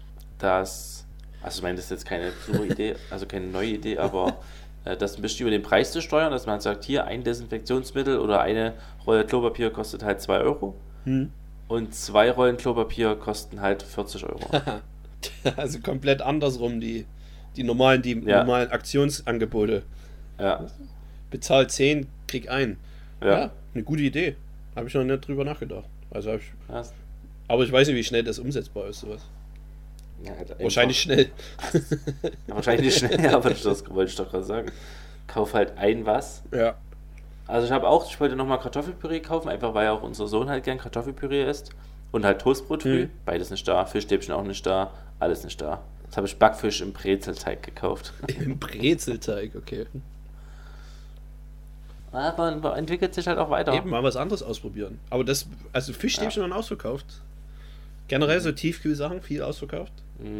S1: dass, also ich meine, das ist jetzt keine super Idee, also keine neue Idee, aber äh, das ein bisschen über den Preis zu steuern, dass man sagt, hier ein Desinfektionsmittel oder eine Rolle Klopapier kostet halt zwei Euro
S2: Hm.
S1: und zwei Rollen Klopapier kosten halt vierzig Euro.
S2: Also komplett andersrum, die, die normalen, die
S1: Ja.
S2: normalen Aktionsangebote.
S1: Ja,
S2: Bezahl zehn, krieg ein.
S1: ja.
S2: Ja, eine gute Idee. Habe ich noch nicht drüber nachgedacht. Also hab ich,
S1: ja.
S2: aber ich weiß nicht, wie schnell das umsetzbar ist, sowas.
S1: Ja, halt einfach-
S2: Wahrscheinlich schnell.
S1: Ja, wahrscheinlich schnell, aber das wollte ich doch gerade sagen. Kauf halt ein was.
S2: Ja.
S1: Also ich habe auch, ich wollte nochmal Kartoffelpüree kaufen, einfach weil auch unser Sohn halt gern Kartoffelpüree isst. Und halt Toastbrot früh.
S2: Mhm.
S1: Beides nicht da. Fischstäbchen auch nicht da. Alles nicht da. Jetzt habe ich Backfisch im Brezelteig gekauft.
S2: Im Brezelteig, okay.
S1: Aber man entwickelt sich halt auch weiter.
S2: Eben mal was anderes ausprobieren. Aber das, also Fischstäbchen waren ausverkauft. Generell so Tiefkühlsachen, viel ausverkauft.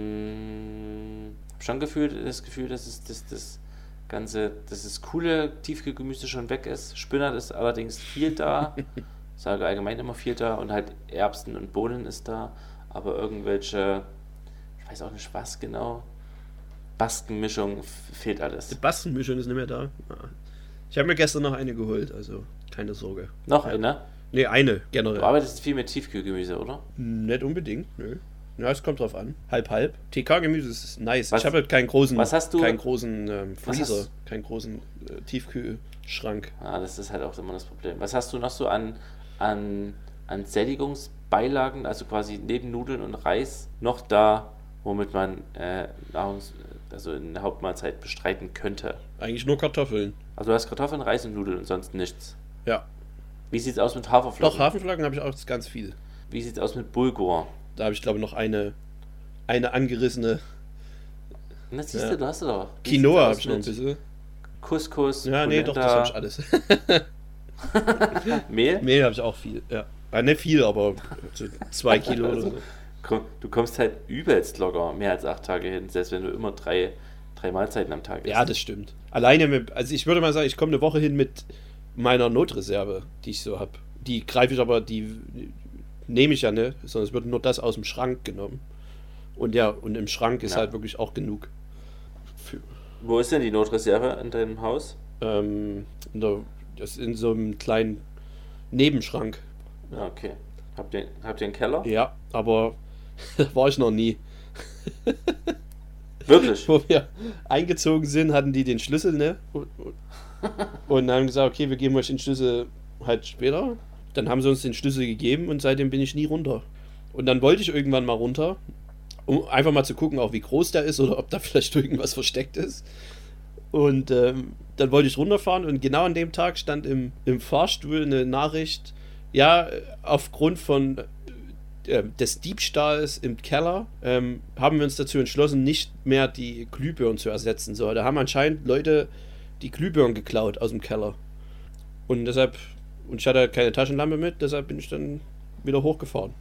S1: Mm, hab schon gefühlt, das Gefühl, dass es das, das ganze, dass das coole Tiefkühlgemüse schon weg ist. Spinat ist allerdings viel da. Ich sage allgemein immer viel da. Und halt Erbsen und Bohnen ist da. Aber irgendwelche, ich weiß auch nicht was genau, Baskenmischung f- fehlt alles.
S2: Die Baskenmischung ist nicht mehr da. Ich habe mir gestern noch eine geholt, also keine Sorge.
S1: Noch eine?
S2: Ne, eine
S1: Du
S2: generell.
S1: arbeitest viel mit Tiefkühlgemüse, oder?
S2: Nicht unbedingt, nö. Ja, es kommt drauf an. Halb, halb. T K-Gemüse ist nice.
S1: Was-
S2: ich habe halt keinen großen,
S1: was hast du-
S2: keinen großen ähm,
S1: was
S2: Freezer,
S1: hast-
S2: keinen großen äh, Tiefkühlschrank.
S1: Ah, das ist halt auch immer das Problem. Was hast du noch so an, an, an Sättigungsbeilagen, also quasi neben Nudeln und Reis, noch da, womit man äh, Nahrungs-, also eine Hauptmahlzeit bestreiten könnte?
S2: Eigentlich nur Kartoffeln.
S1: Also du hast Kartoffeln, Reis und Nudeln und sonst nichts.
S2: Ja.
S1: Wie sieht's aus mit Haferflocken?
S2: Doch, Hafenflocken habe ich auch ganz viel.
S1: Wie sieht's aus mit Bulgur?
S2: Da habe ich, glaube ich, noch eine, eine angerissene
S1: Na, siehst
S2: Ja.
S1: du, du hast du doch. Wie
S2: Quinoa
S1: sieht's
S2: habe
S1: aus
S2: ich noch ein
S1: mit
S2: bisschen.
S1: Couscous,
S2: Ja, nee, doch, das
S1: Polenta,
S2: habe ich alles.
S1: Mehl?
S2: Mehl habe ich auch viel, ja. ja. Nicht viel, aber so zwei Kilo oder so.
S1: Komm, du kommst halt übelst locker mehr als acht Tage hin, selbst wenn du immer drei, drei Mahlzeiten am Tag isst.
S2: Ja, das stimmt. Alleine mit, also ich würde mal sagen, ich komme eine Woche hin mit meiner Notreserve, die ich so habe. Die greife ich aber, die nehme ich ja nicht, sondern es wird nur das aus dem Schrank genommen. Und ja, und im Schrank ist
S1: Ja.
S2: halt wirklich auch genug. Für,
S1: Wo ist denn die Notreserve in deinem Haus?
S2: ähm, in der, das ist in so einem kleinen Nebenschrank.
S1: Ja, okay. Habt ihr, habt ihr einen Keller?
S2: Ja, aber war ich noch nie.
S1: Wirklich?
S2: Wo wir eingezogen sind, hatten die den Schlüssel, ne? Und, und, und haben gesagt, okay, wir geben euch den Schlüssel halt später. Dann haben sie uns den Schlüssel gegeben und seitdem bin ich nie runter. Und dann wollte ich irgendwann mal runter, um einfach mal zu gucken, auch wie groß der ist oder ob da vielleicht irgendwas versteckt ist. Und ähm, dann wollte ich runterfahren und genau an dem Tag stand im, im Fahrstuhl eine Nachricht, ja, aufgrund von äh, des Diebstahls im Keller ähm, haben wir uns dazu entschlossen, nicht mehr die Glühbirnen zu ersetzen. So, da haben anscheinend Leute die Glühbirnen geklaut aus dem Keller. Und deshalb, und ich hatte halt keine Taschenlampe mit, deshalb bin ich dann wieder hochgefahren.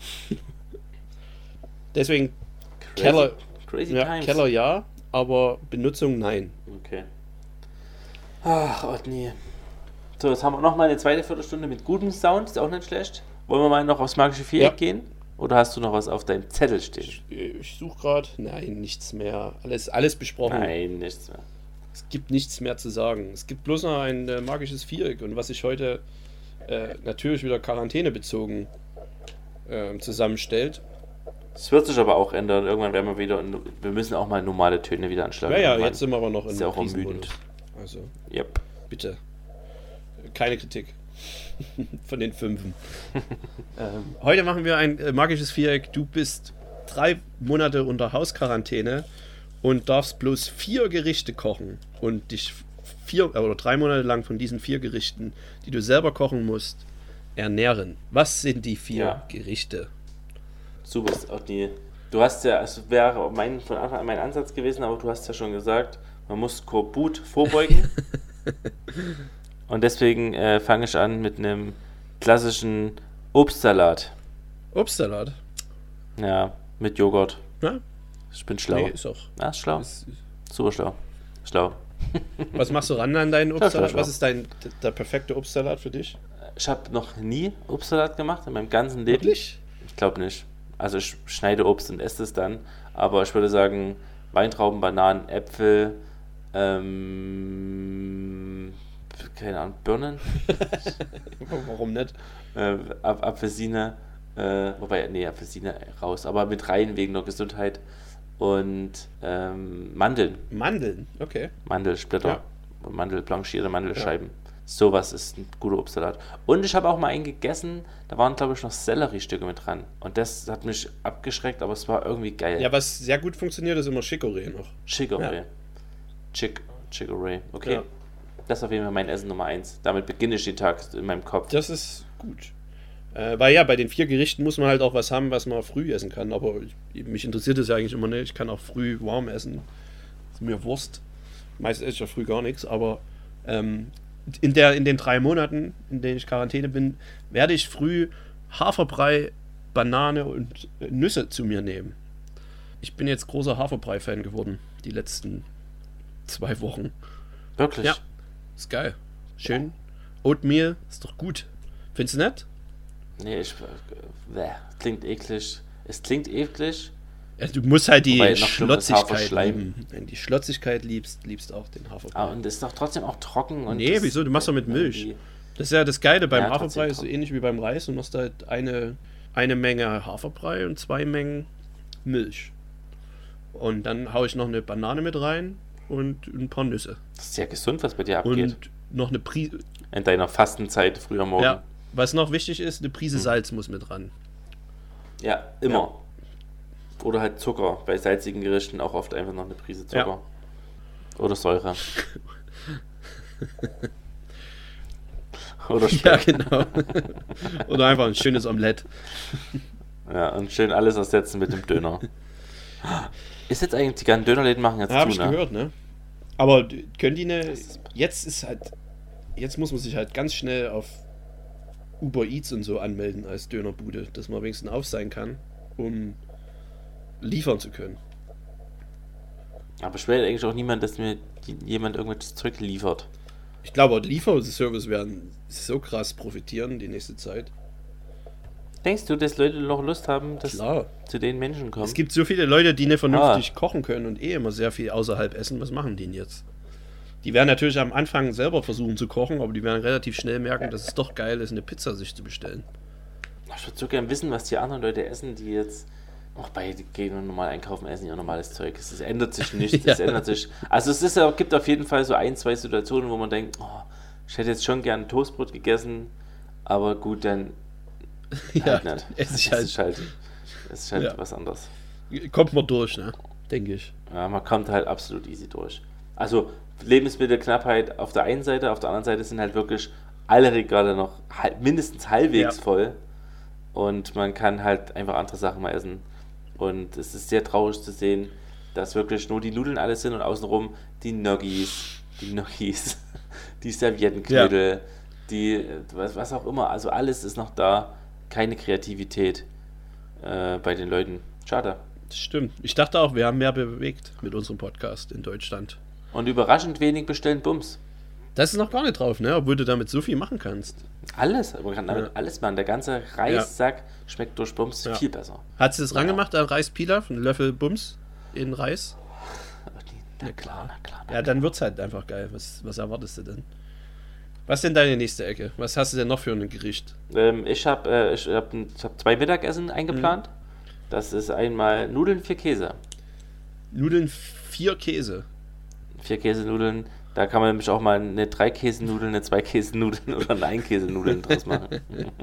S2: Deswegen
S1: Crazy,
S2: Keller,
S1: crazy
S2: ja,
S1: times.
S2: Keller ja, aber Benutzung nein.
S1: Okay. Ach, Otni. So, jetzt haben wir noch mal eine zweite Viertelstunde mit gutem Sound, ist auch nicht schlecht. Wollen wir mal noch aufs magische Viereck
S2: Ja.
S1: gehen? Oder hast du noch was auf deinem Zettel stehen?
S2: Ich, ich suche gerade, nein, nichts mehr. Alles, alles besprochen.
S1: Nein, nichts mehr.
S2: Es gibt nichts mehr zu sagen. Es gibt bloß noch ein äh, magisches Viereck und was sich heute äh, natürlich wieder quarantänebezogen äh, zusammenstellt.
S1: Das wird sich aber auch ändern. Irgendwann werden wir wieder, wir müssen auch mal normale Töne wieder anschlagen.
S2: Ja, ja,
S1: Irgendwann.
S2: jetzt sind wir aber noch in
S1: Ist ja auch
S2: Krisenmodus.
S1: ermüdend.
S2: Also,
S1: Yep.
S2: bitte. Keine Kritik. Von den Fünfen. ähm, heute machen wir ein äh, magisches Viereck. Du bist drei Monate unter Hausquarantäne und darfst bloß vier Gerichte kochen und dich vier äh, oder drei Monate lang von diesen vier Gerichten, die du selber kochen musst, ernähren. Was sind die vier
S1: Ja.
S2: Gerichte?
S1: Super, Otni. Du hast ja, es wäre mein, von Anfang an mein Ansatz gewesen, aber du hast ja schon gesagt, man muss Skorbut vorbeugen. Und deswegen äh, fange ich an mit einem klassischen Obstsalat.
S2: Obstsalat.
S1: Ja, mit Joghurt.
S2: Ja?
S1: Ich bin schlau.
S2: Nee, ist auch.
S1: Ja, ist schlau.
S2: Ist,
S1: Super schlau. Schlau.
S2: was machst du ran an deinen
S1: klar,
S2: Obstsalat?
S1: klar.
S2: Was ist dein der perfekte Obstsalat für dich?
S1: Ich habe noch nie Obstsalat gemacht in meinem ganzen Leben.
S2: Wirklich?
S1: Ich glaube nicht. Also ich schneide Obst und esse es dann. Aber ich würde sagen, Weintrauben, Bananen, Äpfel, ähm, keine Ahnung, Birnen,
S2: Warum nicht?
S1: äh, Ap- Apfelsine, äh, wobei, nee, Apfelsine raus, aber mit rein wegen der Gesundheit und ähm, Mandeln,
S2: Mandeln, okay.
S1: Mandelsplitter,
S2: Ja.
S1: Mandel, blanchierte Mandelscheiben. Sowas ist ein guter Obstsalat. Und ich habe auch mal einen gegessen, da waren, glaube ich, noch Selleriestücke mit dran. Und das hat mich abgeschreckt, aber es war irgendwie geil.
S2: Ja, was sehr gut funktioniert, ist immer Chicorée noch.
S1: Chicorée.
S2: Ja.
S1: Chick, Chicorée. Okay.
S2: Ja.
S1: Das ist auf jeden Fall mein Essen Nummer eins. Damit beginne ich den Tag in meinem Kopf.
S2: Das ist gut. Äh, weil ja, bei den vier Gerichten muss man halt auch was haben, was man früh essen kann. Aber ich, mich interessiert das ja eigentlich immer nicht. Ich kann auch früh warm essen. Ist mir Wurst. Meist esse ich ja früh gar nichts, aber ähm, in, der, in den drei Monaten, in denen ich Quarantäne bin, werde ich früh Haferbrei, Banane und Nüsse zu mir nehmen. Ich bin jetzt großer Haferbrei-Fan geworden, die letzten zwei Wochen.
S1: Wirklich?
S2: Ja, ist geil. Schön. Oatmeal ist doch gut. Findest du nicht?
S1: Nee, ich... Bäh, klingt eklig. Es klingt eklig.
S2: Ja, du musst halt die
S1: Wobei, noch schlimmer ist
S2: Schlotzigkeit
S1: Haferschleim.
S2: lieben. Wenn du die Schlotzigkeit liebst, liebst auch den Haferbrei.
S1: Ah, und es ist doch trotzdem auch trocken. Und
S2: nee,
S1: das-
S2: wieso? Du machst doch mit Milch.
S1: irgendwie-
S2: Das ist ja das Geile beim
S1: Ja,
S2: Haferbrei,
S1: trotzdem
S2: ist so
S1: trocken.
S2: ähnlich wie beim Reis. Du machst halt eine, eine Menge Haferbrei und zwei Mengen Milch. Und dann haue ich noch eine Banane mit rein und ein paar Nüsse.
S1: Das ist ja gesund, was bei dir abgeht.
S2: Und noch eine Prise.
S1: In deiner Fastenzeit früher morgen.
S2: Ja, was noch wichtig ist, eine Prise Salz muss mit ran.
S1: Ja, immer. Oder halt Zucker. Bei salzigen Gerichten auch oft einfach noch eine Prise Zucker. Oder Säure. Oder Speck.
S2: Ja, genau. Oder einfach ein schönes Omelett.
S1: Ja, und schön alles ersetzen mit dem Döner. Ist jetzt eigentlich, die ganzen Dönerläden machen jetzt
S2: Ja, habe
S1: zu,
S2: ich
S1: ne?
S2: gehört, ne? Aber d- können die ne.
S1: ist-
S2: Jetzt ist halt. Jetzt muss man sich halt ganz schnell auf Uber Eats und so anmelden als Dönerbude, dass man wenigstens auf sein kann, um liefern zu können.
S1: Aber beschwert eigentlich auch niemand, dass mir die, jemand irgendwas zurückliefert.
S2: Ich glaube, Lieferservice werden so krass profitieren die nächste Zeit.
S1: Denkst du, dass Leute noch Lust haben, dass
S2: Klar.
S1: zu den Menschen kommen?
S2: Es gibt so viele Leute, die nicht vernünftig kochen können und eh immer sehr viel außerhalb essen. Was machen die denn jetzt? Die werden natürlich am Anfang selber versuchen zu kochen, aber die werden relativ schnell merken, dass es doch geil ist, eine Pizza sich zu bestellen.
S1: Ich würde so gerne wissen, was die anderen Leute essen, die jetzt auch bei die gehen normal einkaufen, essen ihr normales Zeug. Es, es ändert sich nichts. Es
S2: Ja.
S1: ändert sich. Also es ist, ja- gibt auf jeden Fall so ein, zwei Situationen, wo man denkt, oh, ich hätte jetzt schon gern Toastbrot gegessen, aber gut, dann halt nicht.
S2: esse ich
S1: Es
S2: halt.
S1: ist halt, es ist halt
S2: Ja.
S1: was anderes.
S2: Kommt man durch, ne? Denke ich.
S1: Ja, man kommt halt absolut easy durch. Also Lebensmittelknappheit auf der einen Seite, auf der anderen Seite sind halt wirklich alle Regale noch halb, mindestens halbwegs
S2: Ja.
S1: voll und man kann halt einfach andere Sachen mal essen. Und es ist sehr traurig zu sehen, dass wirklich nur die Nudeln alles sind und außenrum die Noggies, die Noggies, die Serviettenknödel, die was, was auch immer. Also alles ist noch da, keine Kreativität äh, bei den Leuten. Schade.
S2: Das stimmt. Ich dachte auch, wir haben mehr bewegt mit unserem Podcast in Deutschland.
S1: Und überraschend wenig bestellen Bums.
S2: Das ist noch gar nicht drauf, ne? Obwohl du damit so viel machen kannst.
S1: Alles, man kann damit
S2: Ja.
S1: alles machen. Der ganze Reissack schmeckt durch Bums
S2: Ja.
S1: viel besser.
S2: Hat sie das
S1: Ja.
S2: rangemacht an Reispilaf? Einen Löffel Bums in Reis?
S1: Aber die- Na klar, na klar. Na
S2: Ja, dann wird's halt einfach geil. Was, was erwartest du denn? Was ist denn deine nächste Ecke? Was hast du denn noch für ein Gericht?
S1: Ähm, ich habe äh, ich hab, ich hab zwei Mittagessen eingeplant.
S2: Mhm.
S1: Das ist einmal Nudeln, vier Käse.
S2: Nudeln, vier Käse.
S1: Vier Käsenudeln. Da kann man nämlich auch mal eine drei Käsenudeln, eine zwei Käsenudeln oder eine ein Käsenudeln draus machen.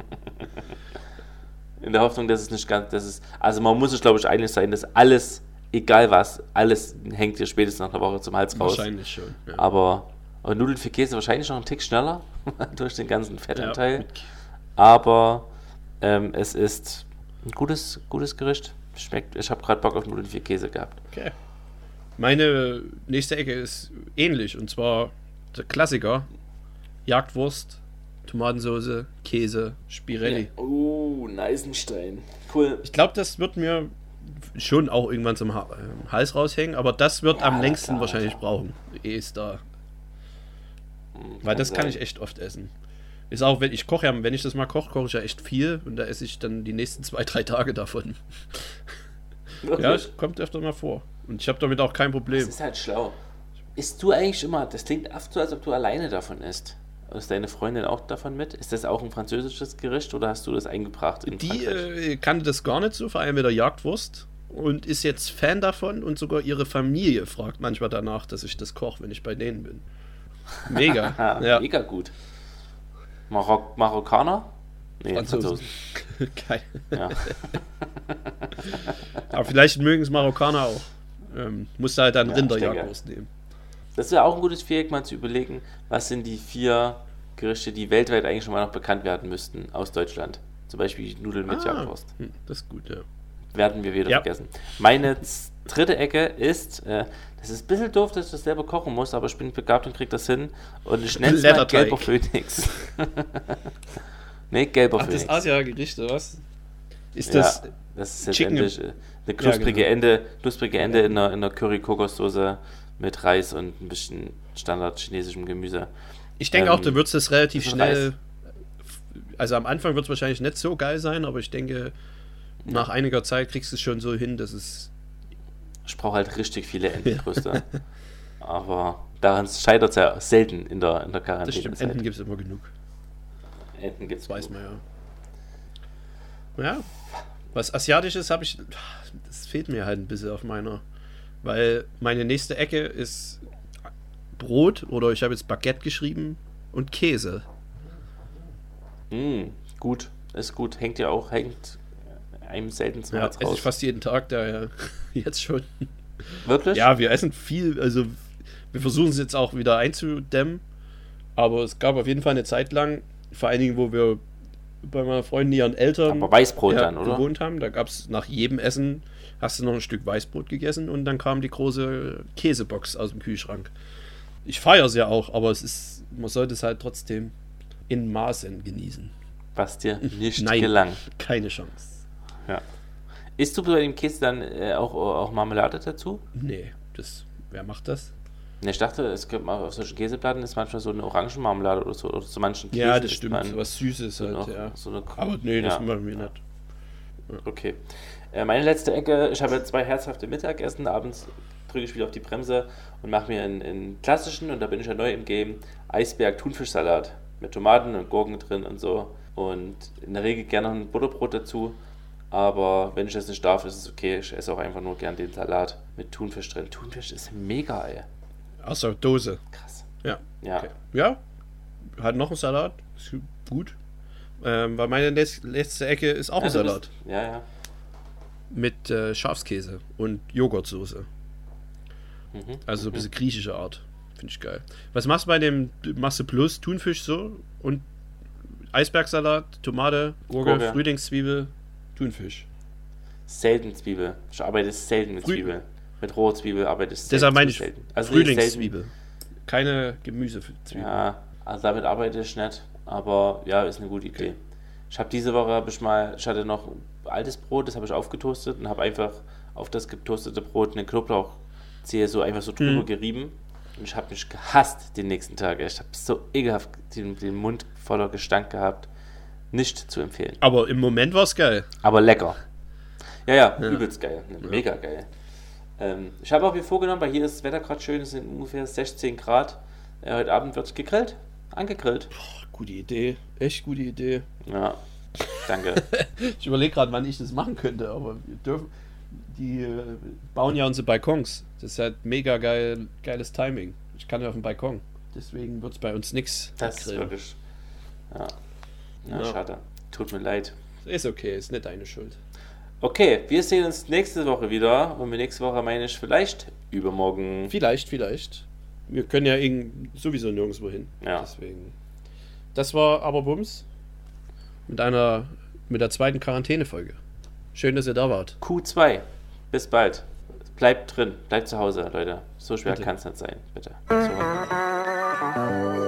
S1: In der Hoffnung, dass es nicht ganz, dass es, also man muss sich glaube ich einig sein, dass alles, egal was, alles hängt dir spätestens nach einer Woche zum Hals raus.
S2: Wahrscheinlich schon. Ja.
S1: Aber, aber Nudeln für Käse wahrscheinlich noch einen Tick schneller durch den ganzen Fettanteil.
S2: Ja.
S1: Aber ähm, es ist ein gutes, gutes Gericht. Schmeckt. Ich habe gerade Bock auf Nudeln für Käse gehabt.
S2: Okay. Meine nächste Ecke ist ähnlich und zwar der Klassiker: Jagdwurst, Tomatensauce, Käse, Spirelli.
S1: Oh, Neisenstein. Cool.
S2: Ich glaube, das wird mir schon auch irgendwann zum ha äh, Hals raushängen, aber das wird
S1: Ja,
S2: am
S1: na
S2: längsten
S1: klar,
S2: wahrscheinlich
S1: klar.
S2: brauchen. Eh ist da. Weil das kann ich echt oft essen. Ist auch, wenn ich koche ja, wenn ich das mal koche, koche ich ja echt viel und da esse ich dann die nächsten zwei, drei Tage davon. Ja,
S1: Wirklich?
S2: es kommt öfter mal vor. Und ich habe damit auch kein
S1: Das
S2: Problem.
S1: ist halt schlau. Isst du eigentlich immer, das klingt oft so, als ob du alleine davon isst. Ist deine Freundin auch davon mit? Ist das auch ein französisches Gericht oder hast du das eingebracht in
S2: Die
S1: Frankreich?
S2: äh, kannte das gar nicht so, vor allem mit der Jagdwurst. Und ist jetzt Fan davon und sogar ihre Familie fragt manchmal danach, dass ich das koche, wenn ich bei denen bin. Mega.
S1: Ah,
S2: ja.
S1: Mega gut. Marok Marokkaner? Nee,
S2: Franzosen.
S1: Franzosen.
S2: Geil.
S1: Ja.
S2: Aber vielleicht mögen es Marokkaner auch. Ähm, musst du halt dann
S1: Ja,
S2: Rinderjagdwurst nehmen.
S1: Das wäre auch ein gutes Viereck, mal zu überlegen, was sind die vier Gerichte, die weltweit eigentlich schon mal noch bekannt werden müssten aus Deutschland. Zum Beispiel Nudeln mit
S2: Ah,
S1: Jagdwurst.
S2: hm, das ist gut, ja.
S1: Werden wir wieder
S2: Ja.
S1: vergessen. Meine z- dritte Ecke ist, äh, das ist ein bisschen doof, dass ich das selber kochen muss, aber ich bin begabt und krieg das hin. Und ich nenne es mal gelber Phönix. Nee, gelber
S2: Ach,
S1: Phönix.
S2: das Asia-Gericht, oder was? Ist das,
S1: ja, das ist
S2: Chicken
S1: letztendlich eine knusprige
S2: ja, genau.
S1: Ende, knusprige Ende in einer, in einer Curry-Kokossoße mit Reis und ein bisschen Standard chinesischem Gemüse.
S2: Ich denke
S1: ähm,
S2: auch, du würdest das relativ
S1: das
S2: schnell,
S1: Reis.
S2: Also am Anfang wird es wahrscheinlich nicht so geil sein, aber ich denke, nach einiger Zeit kriegst du es schon so hin, dass es...
S1: Ich brauche halt richtig viele Entenbrüste. Aber daran scheitert es ja selten in der, in der Quarantäne.
S2: Das stimmt, Enten gibt es immer genug.
S1: Enten gibt es.
S2: Das weiß man ja. Ja, was Asiatisches habe ich... Das fehlt mir halt ein bisschen auf meiner... Weil meine nächste Ecke ist Brot, oder ich habe jetzt Baguette geschrieben, und Käse.
S1: Mm, gut, ist gut. Hängt ja auch, hängt einem selten zum
S2: Ja,
S1: Herz
S2: esse
S1: raus.
S2: ich fast jeden Tag, daher jetzt schon.
S1: Wirklich?
S2: Ja, wir essen viel, also wir versuchen es jetzt auch wieder einzudämmen, aber es gab auf jeden Fall eine Zeit lang, vor allen Dingen, wo wir bei meiner Freundin, ihren Eltern
S1: Aber Weißbrot
S2: ja,
S1: dann, oder?
S2: gewohnt haben, da gab es nach jedem Essen, hast du noch ein Stück Weißbrot gegessen und dann kam die große Käsebox aus dem Kühlschrank. Ich feiere es ja auch, aber es ist, man sollte es halt trotzdem in Maßen genießen.
S1: Was dir nicht
S2: Nein,
S1: gelang.
S2: keine Chance.
S1: Ja. Isst du bei dem Käse dann äh, auch, auch Marmelade dazu?
S2: Nee, das, wer macht das?
S1: Ne, ich dachte, es gibt mal auf solchen Käseplatten ist manchmal so eine Orangenmarmelade oder so, oder zu manchen Käsen.
S2: Ja, das
S1: isst
S2: stimmt,
S1: man
S2: was Süßes halt,
S1: noch
S2: ja.
S1: so eine,
S2: Aber nee, das
S1: ja.
S2: machen wir nicht.
S1: Okay. Äh, meine letzte Ecke, ich habe zwei herzhafte Mittagessen, abends drücke ich wieder auf die Bremse und mache mir einen, einen klassischen, und da bin ich ja neu im Game, Eisberg-Thunfischsalat mit Tomaten und Gurken drin und so. Und in der Regel gerne noch ein Butterbrot dazu, aber wenn ich das nicht darf, ist es okay. Ich esse auch einfach nur gern den Salat mit Thunfisch drin. Thunfisch ist mega, ey.
S2: Aus der Dose.
S1: Krass.
S2: Ja.
S1: Ja.
S2: Okay. Ja, hat noch einen Salat, ist gut. Ähm, weil meine letzte, letzte Ecke ist auch ein
S1: Also
S2: Salat.
S1: bist, ja, ja.
S2: Mit äh, Schafskäse und Joghurtsoße.
S1: Mhm.
S2: Also so ein
S1: mhm.
S2: bisschen griechische Art. Finde ich geil. Was machst du bei dem, machst du plus Thunfisch so und Eisbergsalat, Tomate, Gurke,
S1: Gurke.
S2: Frühlingszwiebel, Thunfisch.
S1: Selten Zwiebel. Ich arbeite selten mit
S2: Früh-
S1: Zwiebel. Mit roher Zwiebel arbeite ich selten.
S2: Deshalb meine ich
S1: selten. Also nee, selten.
S2: Frühlingszwiebel. Keine Gemüsezwiebel.
S1: Ja, also damit arbeite ich nicht, aber ja, ist eine gute Idee.
S2: Okay.
S1: Ich habe diese Woche, hab ich mal, ich hatte noch altes Brot, das habe ich aufgetoastet und habe einfach auf das getoastete Brot eine Knoblauchzehe so einfach so drüber
S2: Mhm.
S1: gerieben. Und ich habe mich gehasst den nächsten Tag. Ich habe so ekelhaft den, den Mund voller Gestank gehabt. Nicht zu empfehlen.
S2: Aber im Moment war es geil.
S1: Aber lecker. Ja, ja,
S2: Ja.
S1: übelst geil. Mega geil. Ähm, ich habe auch mir vorgenommen, weil hier ist das Wetter gerade schön, es sind ungefähr sechzehn Grad. Äh, heute Abend wird gegrillt. Angegrillt.
S2: Boah, gute Idee. Echt gute Idee.
S1: Ja, danke.
S2: Ich überlege gerade, wann ich das machen könnte, aber wir dürfen. Die äh, bauen ja unsere Balkons. Das ist halt mega geil, geiles Timing. Ich kann ja auf dem Balkon. Deswegen wird es bei uns nichts.
S1: Das ist wirklich. Ja. Ja,
S2: Ja.
S1: schade. Tut mir leid.
S2: Ist okay, ist nicht deine Schuld.
S1: Okay, wir sehen uns nächste Woche wieder. Und mit nächste Woche meine ich vielleicht übermorgen.
S2: Vielleicht, vielleicht. Wir können ja irgend, sowieso nirgendwo hin.
S1: Ja.
S2: Deswegen. Das war aber Bums. Mit einer, mit der zweiten Quarantänefolge. Schön, dass ihr da wart.
S1: Q zwei. Bis bald. Bleibt drin. Bleibt zu Hause, Leute. So schwer
S2: Bitte.
S1: kann es nicht sein. Bitte. So.